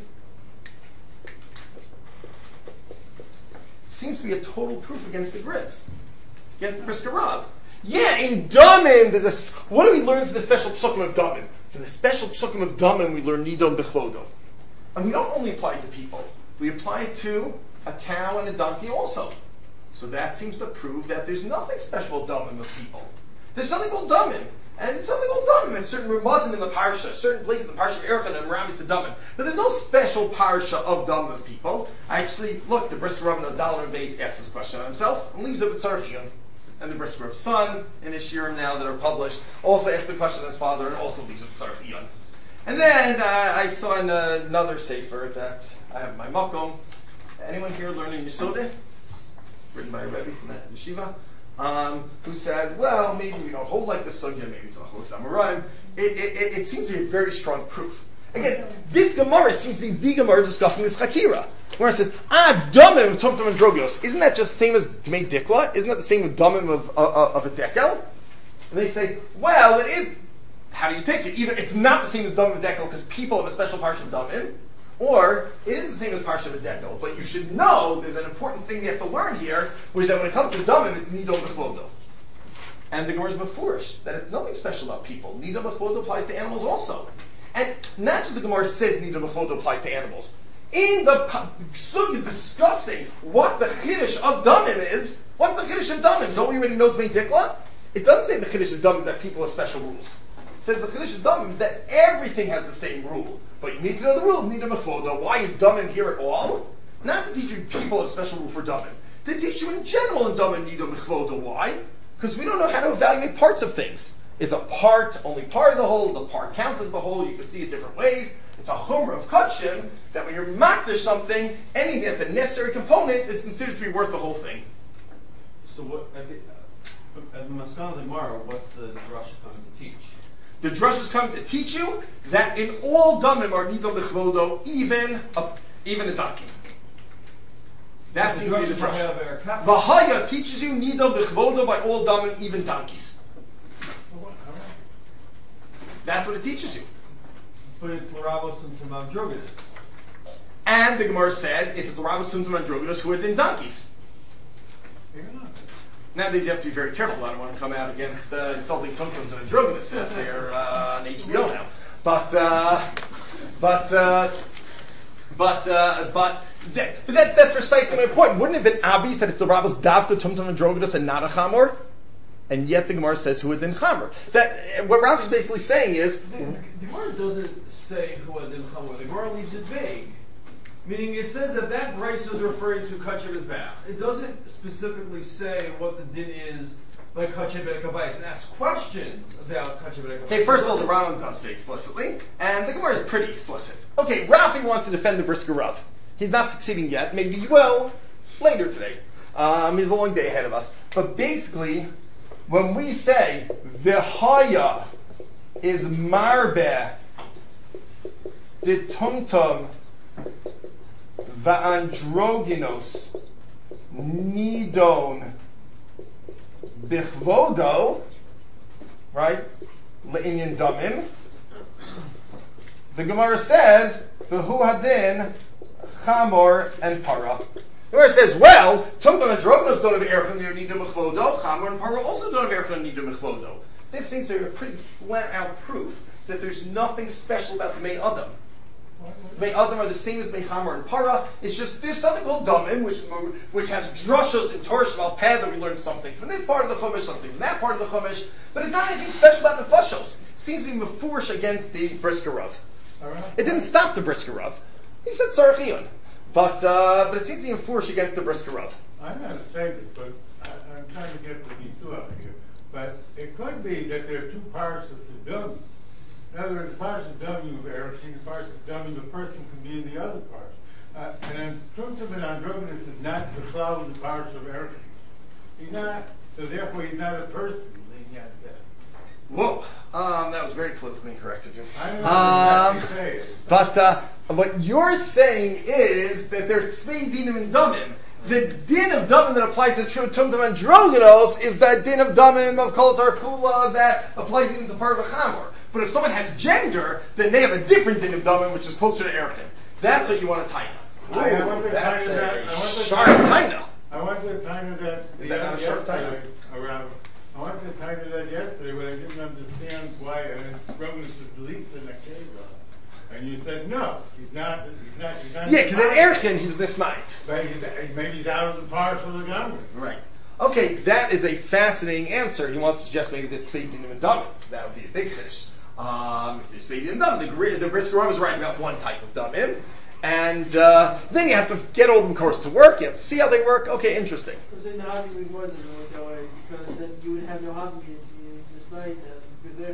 it seems to be a total proof against the Grizz, against the Brisker Rav. Yeah, in Damim, there's a. What do we learn from the special psukim of Damim? From the special psukim of Damim, we learn nidon b'chvodo, and we don't only apply it to people. We apply it to a cow and a donkey also. So that seems to prove that there's nothing special about damim of people. There's something called damim. And it's something called Damim. There's certain Ramazim in the Parsha, certain places in the Parsha of Erechim and Ramis to Damim. But there's no special Parsha of Damim people. I actually, look, the Brisker Rav and the Dalar and Beis asks this question on himself and leaves it with Tzarchiyun. And the Brisker Rav's son in his shirim now that are published also asked the question of his father and also leaves it with Tzarchiyun. And then uh, I saw in uh, another sefer that I have in my makom. Anyone here learning Yesodeh? Written by a Rebbe from that yeshiva, um, who says, well, maybe we don't hold like the sugya, maybe it's a Chol Samurai. It, it, it, it seems to be a very strong proof. Again, this Gemara seems to be the Gemara discussing this Chakira, where it says, ah, Damim, Tumtum and Drogos. Isn't that just the same as Dmei Dikla? Isn't that the same with Damim of, uh, of a Dekel? And they say, well, it is. How do you take it? Either it's not the same as Damim of Dekel because people have a special parsha of Damim, or it is the same as parsha of Dekel. But you should know there's an important thing you have to learn here, which is that when it comes to Damim, it's Nido B'chvodo. And the Gemara is Mefurish, that it's nothing special about people. Nido B'chvodo applies to animals also. And not just the Gemara says Nido B'chvodo applies to animals. In the Sugya discussing what the Chiddush of Damim is, what's the Chiddush of Damim? Don't we already know Dmei Dikla? It doesn't say the Chiddush of Damim is that people have special rules. It says the Chiddush of Damim is that everything has the same rule. But you need to know the rule of Nido B'chvodo. Why is Damim here at all? Not to teach you people a special rule for Damim. To teach you in general in Damim Nido B'chvodo. Why? Because we don't know how to evaluate parts of things. Is a part only part of the whole? Does a part count as the whole? You can see it different ways. It's a chumrah of kachim that when you're makdish something, anything that's a necessary component is considered to be worth the whole thing. So what, at the, uh, at the Maskana Gemara, what's the drasha coming to teach? The drush is coming to teach you that in all damim are nido b'chvodo, even a, even a donkey. That seems to be the drush. Vahaya teaches you nido b'chvodo by all damim, even donkeys. That's what it teaches you. But it's Larabos Tumtum Androgynous. And the Gemara says, if it's Larabos Tumtum Androgynous, who are in donkeys? Nowadays you have to be very careful. I don't want to come out against uh, insulting Tumtums and Androgynous as they're uh, on H B O now. But, uh, but, uh, but, uh, but, that, that, that's precisely my point. Wouldn't it have been obvious that it's the Larabos Davka Tumtum Androgynous and not a Chamor? And yet the Gemara says who is in Chamor. That what Rav is basically saying is the, the Gemara doesn't say who is in Chamor. The Gemara leaves it vague, meaning it says that that brisa is referring to Kachev as Ba'al. It doesn't specifically say what the din is by Kachev and Kavais, and asks questions about Kachev and Kavais. Okay, first of all, the Rambam does say explicitly, and the Gemara is pretty explicit. Okay, Rafi wants to defend the Brisker Rav. He's not succeeding yet. Maybe he will later today. Um, he's a long day ahead of us. But basically, when we say V'haya is marbe the tumtum va'androgynos nidon bichvodo, right? Le'inyan damim. The Gemara says V'hu hadin chamor and para. The Gemara says, well, Tumtum and Drognos don't have Erechim, they're Nido Mechvodo. Chamor and Paro also don't have Erechim and Nido Mechvodo. This seems to be a pretty flat-out proof that there's nothing special about the Mei Adam. The Mei Adam are the same as Mei Chamor and Para. It's just, there's something called Damim, which, which has drushos and Torah Shval Peh that we learn something from this part of the Chumash, something from that part of the Chumash, but it's not anything special about the Nefashos. It seems to be mefurish against the Brisker Rav. It didn't stop the Brisker Rav. He said Sarach Iyun. But uh, but it seems to be enforced against the Brisker Rav. I'm not a say this, but I, I'm trying to get the these two out here. But it could be that there are two parts of the dummy. In other words, the parts of dummy of everything, the parts of dummy the person can be in the other part. Uh, and Tumtum and Androgynous is not the cloud of the parts of everything. He's not, so therefore he's not a person. Whoa, um, that was very politically incorrect of you. I don't know um, exactly say it. But uh, what you're saying is that there's Tzvei Dinim and Damim. The din of Damim that applies to True Tumtum and Androgynous is that din of Damim of Kol Tarkula that applies even to Parva Chamor. But if someone has gender, then they have a different din of Damim, which is closer to Erechim. That's what you want to tie up. I, I want to tie that. I want to sharp tie I want to tie that. Is that not a sharp tie? Around. I wanted to tell you that yesterday, but I didn't understand why Roman is Lisa Nakeva. And you said, no, he's not, he's not, he's not. Yeah, because in Erechim, he's this might. But he's, maybe he's out of the partial of the government. Right. Okay, that is a fascinating answer. He wants to suggest maybe this Tzvei Dinim and Damim. That would be a big fish. Um, if there's Tzvei Dinim and Damim, the, the Brisker Rav is writing about one type of Damim. And uh, then you have to get all of them, of course, to work. You have to see how they work. Okay, interesting. I'm saying the Havim would more than work that way, because then you would have no Havim this night and Gezerchen.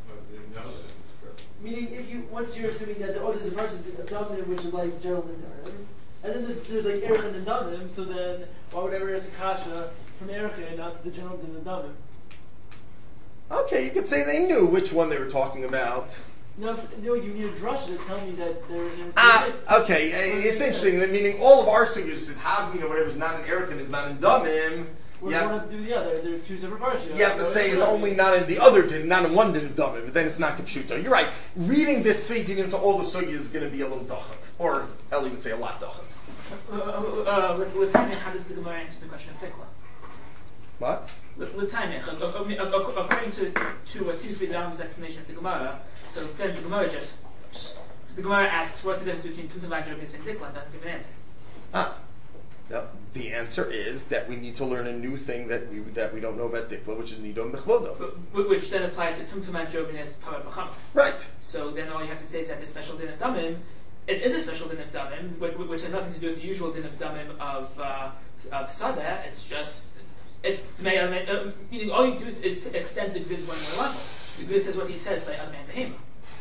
Meaning, if you once you're assuming that oh, there's a person a Damim which is like Gerald and Aaron, and then there's, there's like Erchin and Damim, so then why would I ever ask a kasha from Erchin not to the Gerald and the Damim? Okay, you could say they knew which one they were talking about. No, no, you need a drasha to tell me that they're in. Ah, okay. Uh, it's interesting. That meaning all of our sugars is having or whatever is not in Erchin is not in Damim. Well, Yeah. one have to do the other. They're two separate parshas. You have to say it's only not in the other din, not in one din of Damim, but then it's not Kipshuto. You're right. Reading this Tzvei Dinim into all the sugyas is going to be a little dachak. Or Eli would say a lot dachak. Uh, with with Tanya, how does the Gemara answer the question of Pikla? What? With Tanya, according to to what seems to be the Rambam's explanation of the Gemara, so then the Gemara just the Gemara asks what's the difference between Tumtum Vajrogas and Pikla, and doesn't give an answer. Ah. No, the answer is that we need to learn a new thing that we that we don't know about Dikla, which is Nidon Bechvodo. Which then applies to Tumtum Vajrogas Parad B'cham. Right. So then all you have to say is that the special din of Damim, it is a special din of Damim, which, which has nothing to do with the usual din of Damim of uh, of Sada. It's just it's uh, meaning all you do is to extend the Gviz one more level. The Gviz says what he says by Adam and Behema.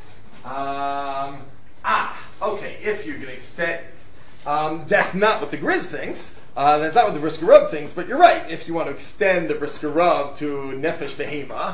Um. Ah. Okay. If you're going to extend. Um, that's not what the Grizz thinks. Uh, that's not what the Brisker Rav thinks. But you're right. If you want to extend the Brisker Rav to Nefesh Behema,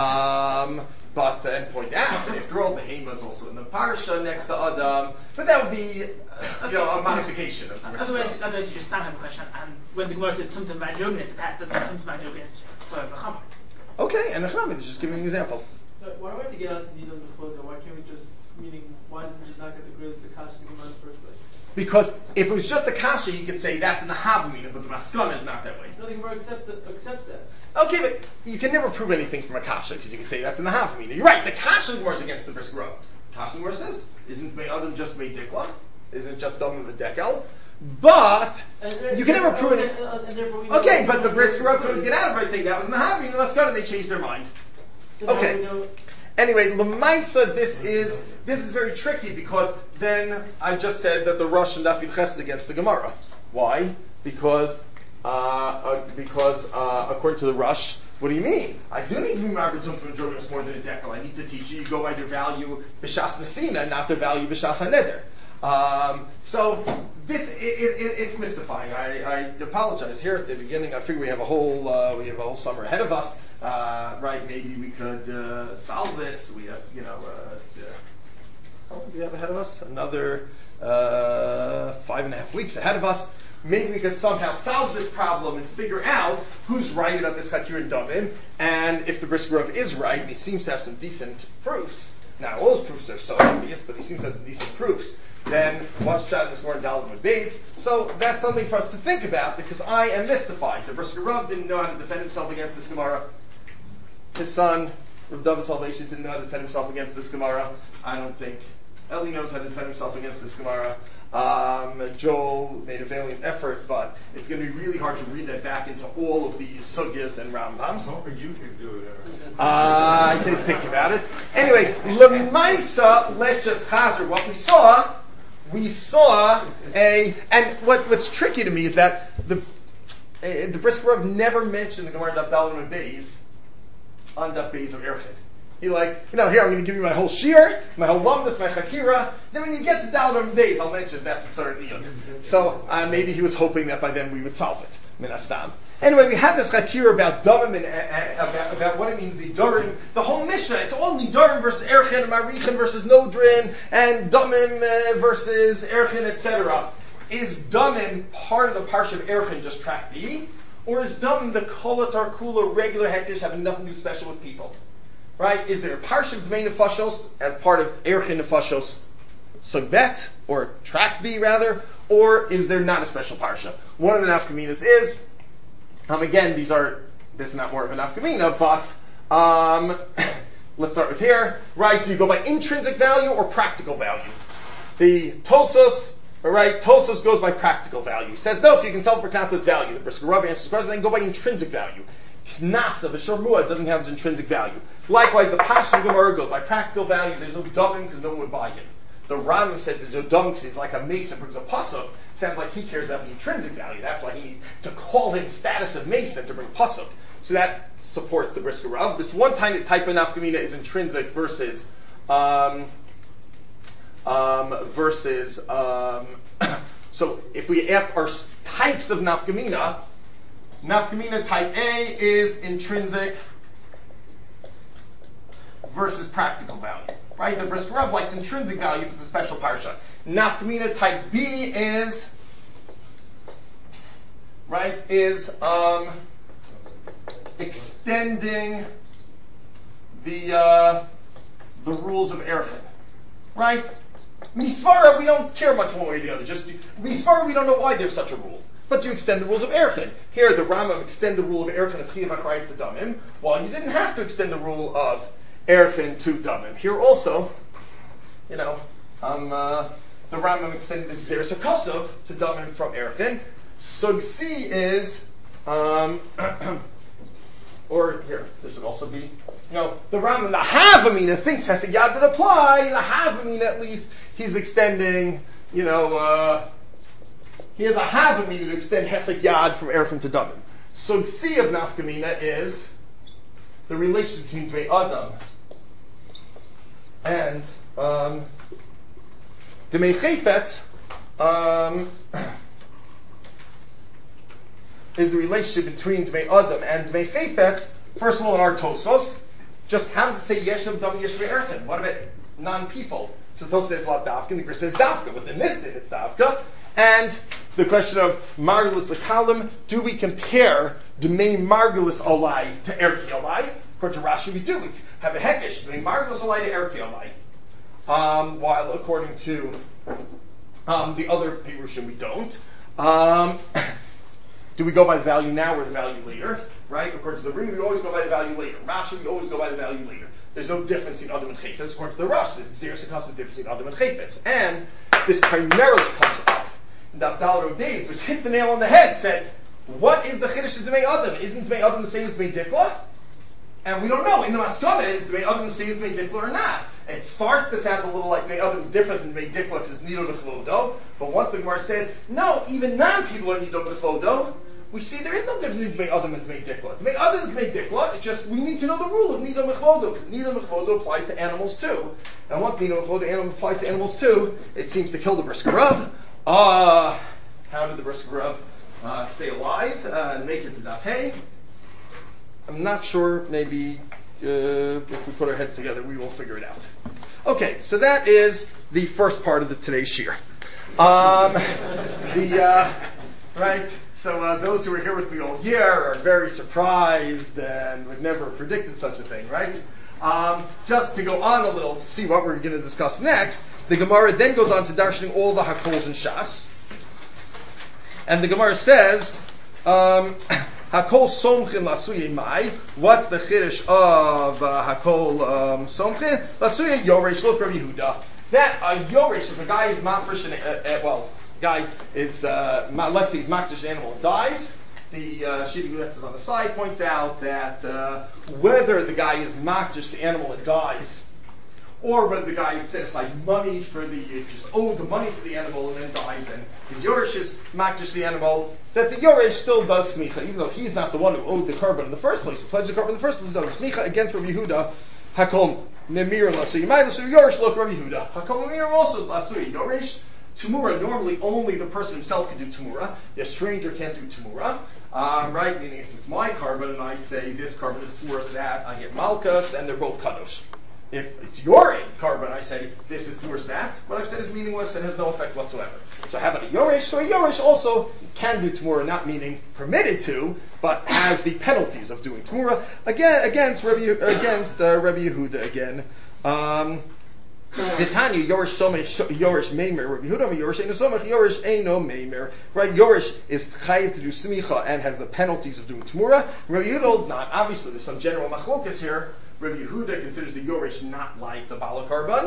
um, but uh, and point out that after all, Behema is also in the parsha next to Adam. But that would be, uh, you know, a modification of the Brisker Otherwise, Rav. otherwise you just stand have a question, and when the Gemara says Tumtum Vajrogas, it has to be Tumtum Vajrogas for B'cham. Okay, and Achnami is just giving an example. But why do we have to get out to Nidon Bechvodo? Why can't we just meaning why doesn't it just not get the Grizz the kasha in the first place? Because if it was just a kasha, you could say that's in the Havamina, but the Maskana is not that way. No, the Gemara accepts that. Accepts that. Okay, but you can never prove anything from a kasha because you can say that's in the Havamina. You're right. The kasha Gemara is against the Brisker Rav. Kasha Gemara says, "Isn't Me'adam just Me'dikla? Isn't it just done with the Dekel?" But And you can never prove it. And, and therefore we know Okay, but the Brisker Rav could always get out of it by saying that was in the Havamina. Let's go, and they changed their mind. So now Okay. we know- Anyway, Lamaisa, this is this is very tricky because then I just said that the Rosh and Daf Yud Ches is against the Gemara. Why? Because uh, uh, because uh, according to the Rosh, what do you mean? I do need to be Margaret Tumtum Jonas more than a decal. I need to teach you. You go by their value b'shas nesina, not their value b'shas haneder. Um, so this it, it, it, it's mystifying. I, I apologize here at the beginning. I figure we have a whole uh, we have a whole summer ahead of us. Uh, right? Maybe we could uh, solve this. We have you know uh, uh, how long do we have ahead of us? Another uh, five and a half weeks ahead of us. Maybe we could somehow solve this problem and figure out who's right about this Hakir and Damim, and if the Brisker Rav is right, and he seems to have some decent proofs. Now, all his proofs are so obvious, but he seems to have some decent proofs. Then, what's shot this morning, Dalit with base. So that's something for us to think about because I am mystified. The Brisker Rav didn't know how to defend himself against this Gemara. His son, Rav David Salvation, didn't know how to defend himself against this Gemara. I don't think Eli knows how to defend himself against this Gemara. Um, Joel made a valiant effort, but it's going to be really hard to read that back into all of these sugyas and Rambams. I'm hoping you can do it, Eric. Uh, I did think about it. Anyway, Lemaisa, let's just hazard what we saw. We saw a, and what, what's tricky to me is that the uh, the Brisker Rav never mentioned the Gemara Daf Dalet and Beis on Daf Beis of Erchid. He like, you know, here I'm going to give you my whole shir, my whole lumdus, my chakira. Then when you get to Dalet and Beis, I'll mention that's a certain iyun. So uh, maybe he was hoping that by then we would solve it. Minastam. Anyway, we had this chakira about Damim and uh, about, about what it means Nidorim. The whole Mishnah, it's all Nidorim versus Erchin, and Marichin versus Nodrin, and Damim uh, versus Erchin, et cetera. Is Damim part of the parsha of Erchin just track B? Or is Damim the Kolatar Kula regular hektish having nothing to do special with people? Right? Is there a parsha of Dmei Nefashos as part of Erchin Nefashos Sugbet, or track B rather? Or is there not a special parsha? One of the nafkaminas is, um, again, these are, this is not more of a nafkamina, but, um, let's start with here, right? Do you go by intrinsic value or practical value? The Tosos All right, Tosos goes by practical value. He says, no, if you can sell it for knas, that's value. The Brisker Rav answers the question, then go by intrinsic value. Knas of a Sharmua doesn't have its intrinsic value. Likewise, the Pasha Gemara goes by practical value. There's no Dovim because no one would buy him. The Rambam says there's no Dovim because he's like a Mason brings a Pasuk. Sounds like he cares about the intrinsic value. That's why he needs to call him status of Mason to bring Pasuk. So that supports the Brisker Rav. This one tiny type of nafkamina is intrinsic versus um, um, versus. Um, so if we ask our types of nafkamina, nafkamina type A is intrinsic versus practical value. Right? The Brisker Rav likes intrinsic value, but it's a special parsha. Nafkamina type B is right is um, extending the uh, the rules of Erchin. Right? Misvara, we don't care much one way or the other. Just Misvara, we don't know why there's such a rule. But you extend the rules of Erchin. Here, the Rambam extend the rule of Erchin of Chiyav HaKrayis to Damim, while you didn't have to extend the rule of Erchin to Damim. Here also, you know, um, uh, the Rambam extended the Zeres HaKosov to Damim from Erchin. Sug C is, um, or here, this would also be, you know, the Rambam, the Havamina thinks Hesed Yad would apply, the Havamina at least, he's extending, you know, uh, he has a Havamina to extend Hesed Yad from Erchin to Damim. Sug C of Nafkamina is the relationship between Dvei Adam and, um, Dmei Chayfetz, um, is the relationship between Dmei Adam and Dmei Chayfetz. First of all, in our Tosos, just how does it say Yeshem Dam Yeshem Erchin? What about non-people? So Tosos says La Davka, and the Gris says Davka. Within this din, it's Davka. And the question of Margulis Lekalim, do we compare Dmei Margulis Olai to Erki Olai? According to Rashi, we do. We have a Hekesh, Dmei Margulis Olai to Erki Olai. Um, while according to um, the other Pirushim, we don't. Um, do we go by the value now or the value later? Right? According to the Rim, we always go by the value later. Rashi, we always go by the value later. There's no difference in Adam and Chayfetz. According to the Rush, there's zero difference in Adam and Chayfetz. And this primarily comes up in the Abdallah Days, which hit the nail on the head, said, what is the Chiddush of Dmei Adam? Isn't Dmei Adam the same as Dmei Dikla? And we don't know. In the Maskana, is Dmei Adam the same as Dmei Dikla or not? It starts to sound a little like Dmei Adam is different than Dmei Dikla because Nido Nechlodo. But once the Gemara says, no, even non-people are Nido Nechlodo, we see there is no difference between Dmei Adam and Dmei Dikla. Dmei Adam and Dmei Dikla, it's just, we need to know the rule of Nido Nechlodo, because Nido Nechlodo applies to animals too. And once Nido Nechlodo animal applies to animals too, it seems to kill the Brisker Rav. Uh, how did the Brisker Rav uh, stay alive uh, and make it to Daf Hey? I'm not sure, maybe uh, if we put our heads together, we will figure it out. Okay, so that is the first part of the today's shir. Um, the, uh, right, so uh, those who were here with me all year are very surprised and would never have predicted such a thing, right? Um, just to go on a little to see what we're going to discuss next, the Gemara then goes on to darshaning all the Hakols and Shas. And the Gemara says, um, Hakol Somchin Lasuye Mai. What's the chiddush of uh, Hakol um, Somchin? Lasuye Yoresh. Look, Rabbi Yehuda. That a Yoresh, if a guy is mafresh, and uh, uh, well, guy is uh, ma, let's say he's mafresh, an animal dies. The uh, Shidi Guletz on the side points out that uh, whether the guy is mafresh, the animal that dies, or whether the guy set aside money for the, just owed the money for the animal and then dies, and his Yoresh is makdish the animal, that the Yoresh still does smicha, even though he's not the one who owed the carbon in the first place, who pledged the carbon in the first place, does smicha against Rabbi Yehuda, hakom memir lasu yimai lasu Yoresh look Rabbi Yehuda, hakom memir also lasu Yoresh, Tumura, normally only the person himself can do Tumura, the stranger can't do Tumura, um, right, meaning if it's my carbon and I say this carbon is worse than that, I get Malkus, and they're both Kadosh. If it's your carbon, I say, this is worse than that. What I've said is meaningless and has no effect whatsoever. So how about a Yoresh? So a Yoresh also can do Tumura, not meaning permitted to, but has the penalties of doing Tumura. Again, against Rabbi, against uh, Rabbi Yehuda again. Um, Titania, Yoresh Somech, Yoresh Meimer, Rabbi Yehuda, Yoresh Eino Somech, Yoresh Eino Meimer. Right, Yoresh is chayiv to do Smicha and has the penalties of doing Tumura. Rabbi Yehuda holds not. Obviously, there's some general machlokas here. Rabbi Yehuda considers the Yoresh not like the Bala Karban.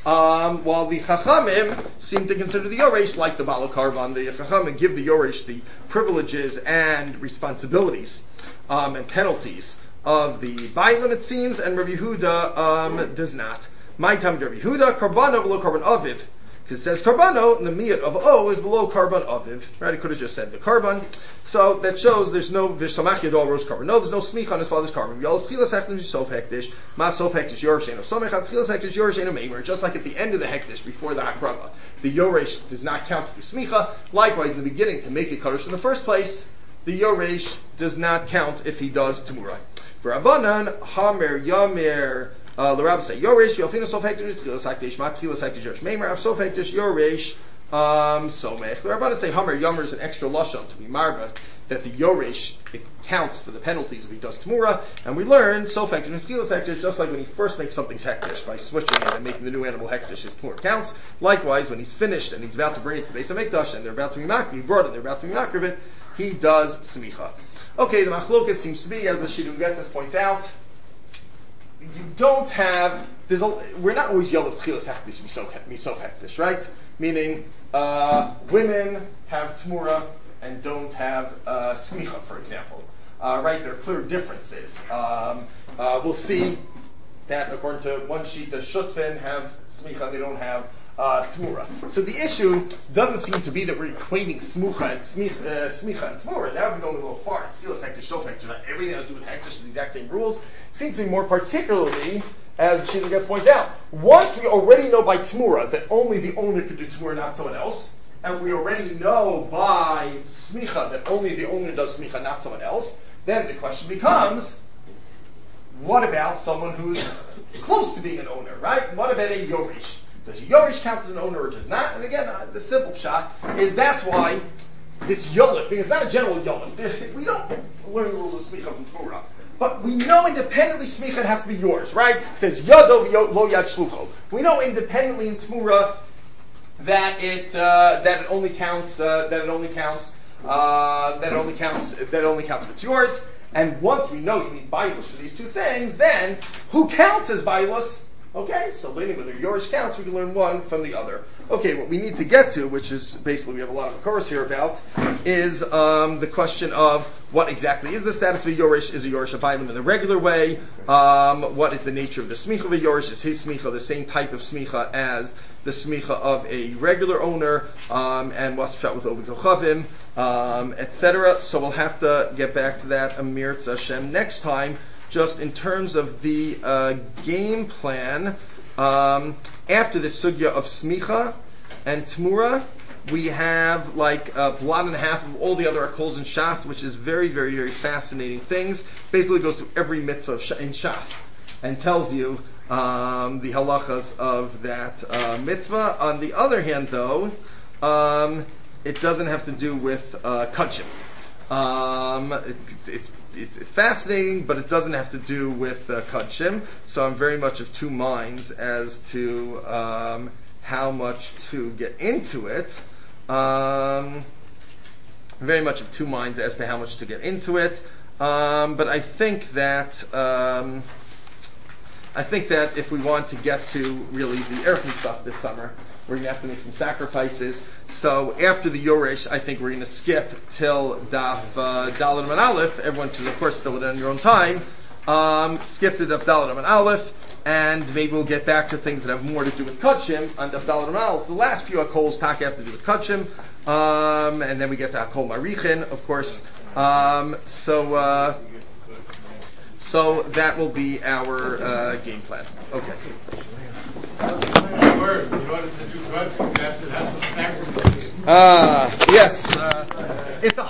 Um, while the Chachamim seem to consider the Yoresh like the Bala Karban. The Chachamim give the Yoresh the privileges and responsibilities um, and penalties of the Bailim, it seems, and Rabbi Yehuda um, does not. My time, Rabbi Yehuda, Karbano below Karban Aviv. Because it says Karbano, and the Miyat of O is below Karban Aviv. Right? It could have just said the Karban. So that shows there's no, there's Samach Yadol Rosh Karban. No, there's no Smich on his father's Karban. Yol Tchilas Hektish Sof Hektish. Ma Sof Hektish Yoresh Eno Somech. Tchilas Hektish Yoresh Eno Meimer. Just like at the end of the Hektish, before the Hakrava, the Yoresh does not count to Smicha. Likewise, in the beginning, to make it Kaddish in the first place, the Yoresh does not count if he does Temurah. For Avanan, Hamer, Yamer, Uh, the Rabbi say Yoresh Yofina Sof Hektish Tchilas Hektish Ma Tchilas Hektish Yoresh Meimer Av Sof Hektish Yoresh um, Somech. The Rabbi say Hamer Yomer is an extra lashon to be marba that the Yoresh it counts for the penalties if he does Temurah, and we learn Sof Hektish Tchilas Hektish just like when he first makes something Hektish by switching it and making the new animal Hektish, his Temurah counts. Likewise, when he's finished and he's about to bring it to the Beis HaMikdash and they're about to be mak- he brought it, they're about to be makriv it, he does Smicha. Okay, the Machlokas seems to be, as the Shidduch Getzes points out, you don't have, there's a, we're not always yelled at Tchilas Hektish, Misof Hektish, right? Meaning, uh, women have Temurah and don't have, uh, Smicha, for example. Uh, right? There are clear differences. Um, uh, we'll see that according to one sheet, the Shutfin have Smicha, they don't have, uh, Temurah. So the issue doesn't seem to be that we're equating Smucha and Smicha, uh, Smicha and Temurah. That would be going a little far. Tchilas Hektish, Sof Hektish, not everything has to do with Hektish is the exact same rules. Seems to be more particularly, as Shidduch Getzes points out, once we already know by Temurah that only the owner could do Temurah, not someone else, and we already know by Smicha that only the owner does Smicha, not someone else, then the question becomes, what about someone who's close to being an owner, right? What about a Yoresh? Does a Yoresh count as an owner or does not? And again, uh, the simple shot is that's why this Yolif, because it's not a general Yolif, we don't learn the rules of Smicha from Temurah. But we know independently Smicha has to be yours, right? It says Yado lo yad shlucho. We know independently in Temurah that it uh, that it only counts uh, that it only counts uh, that it only counts that it only counts if it's yours. And once we know you need Bailus for these two things, then who counts as Bailus? Okay, so learning whether yours counts, we can learn one from the other. Okay, what we need to get to, which is basically we have a lot of course here about, is um, the question of what exactly is the status of a Yoresh? Is a Yoresh a Bailim in the regular way? Um, what is the nature of the Smicha of a Yoresh? Is his Smicha the same type of Smicha as the Smicha of a regular owner? Um, and what's shot with Ovid Kochavim, um, et cetera. So we'll have to get back to that, Amir Tzashem, next time. Just in terms of the uh, game plan, um, after the sugya of Smicha and Temurah, we have like a blot and a half of all the other Akols in Shas, which is very, very, very fascinating things. Basically goes through every mitzvah in Shas and tells you um, the halachas of that uh, mitzvah. On the other hand, though, um, it doesn't have to do with uh, kachim. Um, it, it's It's, it's fascinating, but it doesn't have to do with uh, Kachim. So I'm very much of two minds as to um, how much to get into it. Um, very much of two minds as to how much to get into it. Um, but I think that um, I think that if we want to get to really the Erev stuff this summer, we're going to have to make some sacrifices. So after the Yoresh, I think we're going to skip till Daf uh, Daled and Aleph. Everyone should, of course, fill it in your own time. Um, skip to Daf Daled and Aleph, and maybe we'll get back to things that have more to do with Kachim on Daf Daled and Aleph. The last few Akols talk have to do with Kachim, um, and then we get to Akol Marichin, of course. Um, so, uh, so that will be our uh, game plan. Okay. Ah, uh, yes. Uh, it's a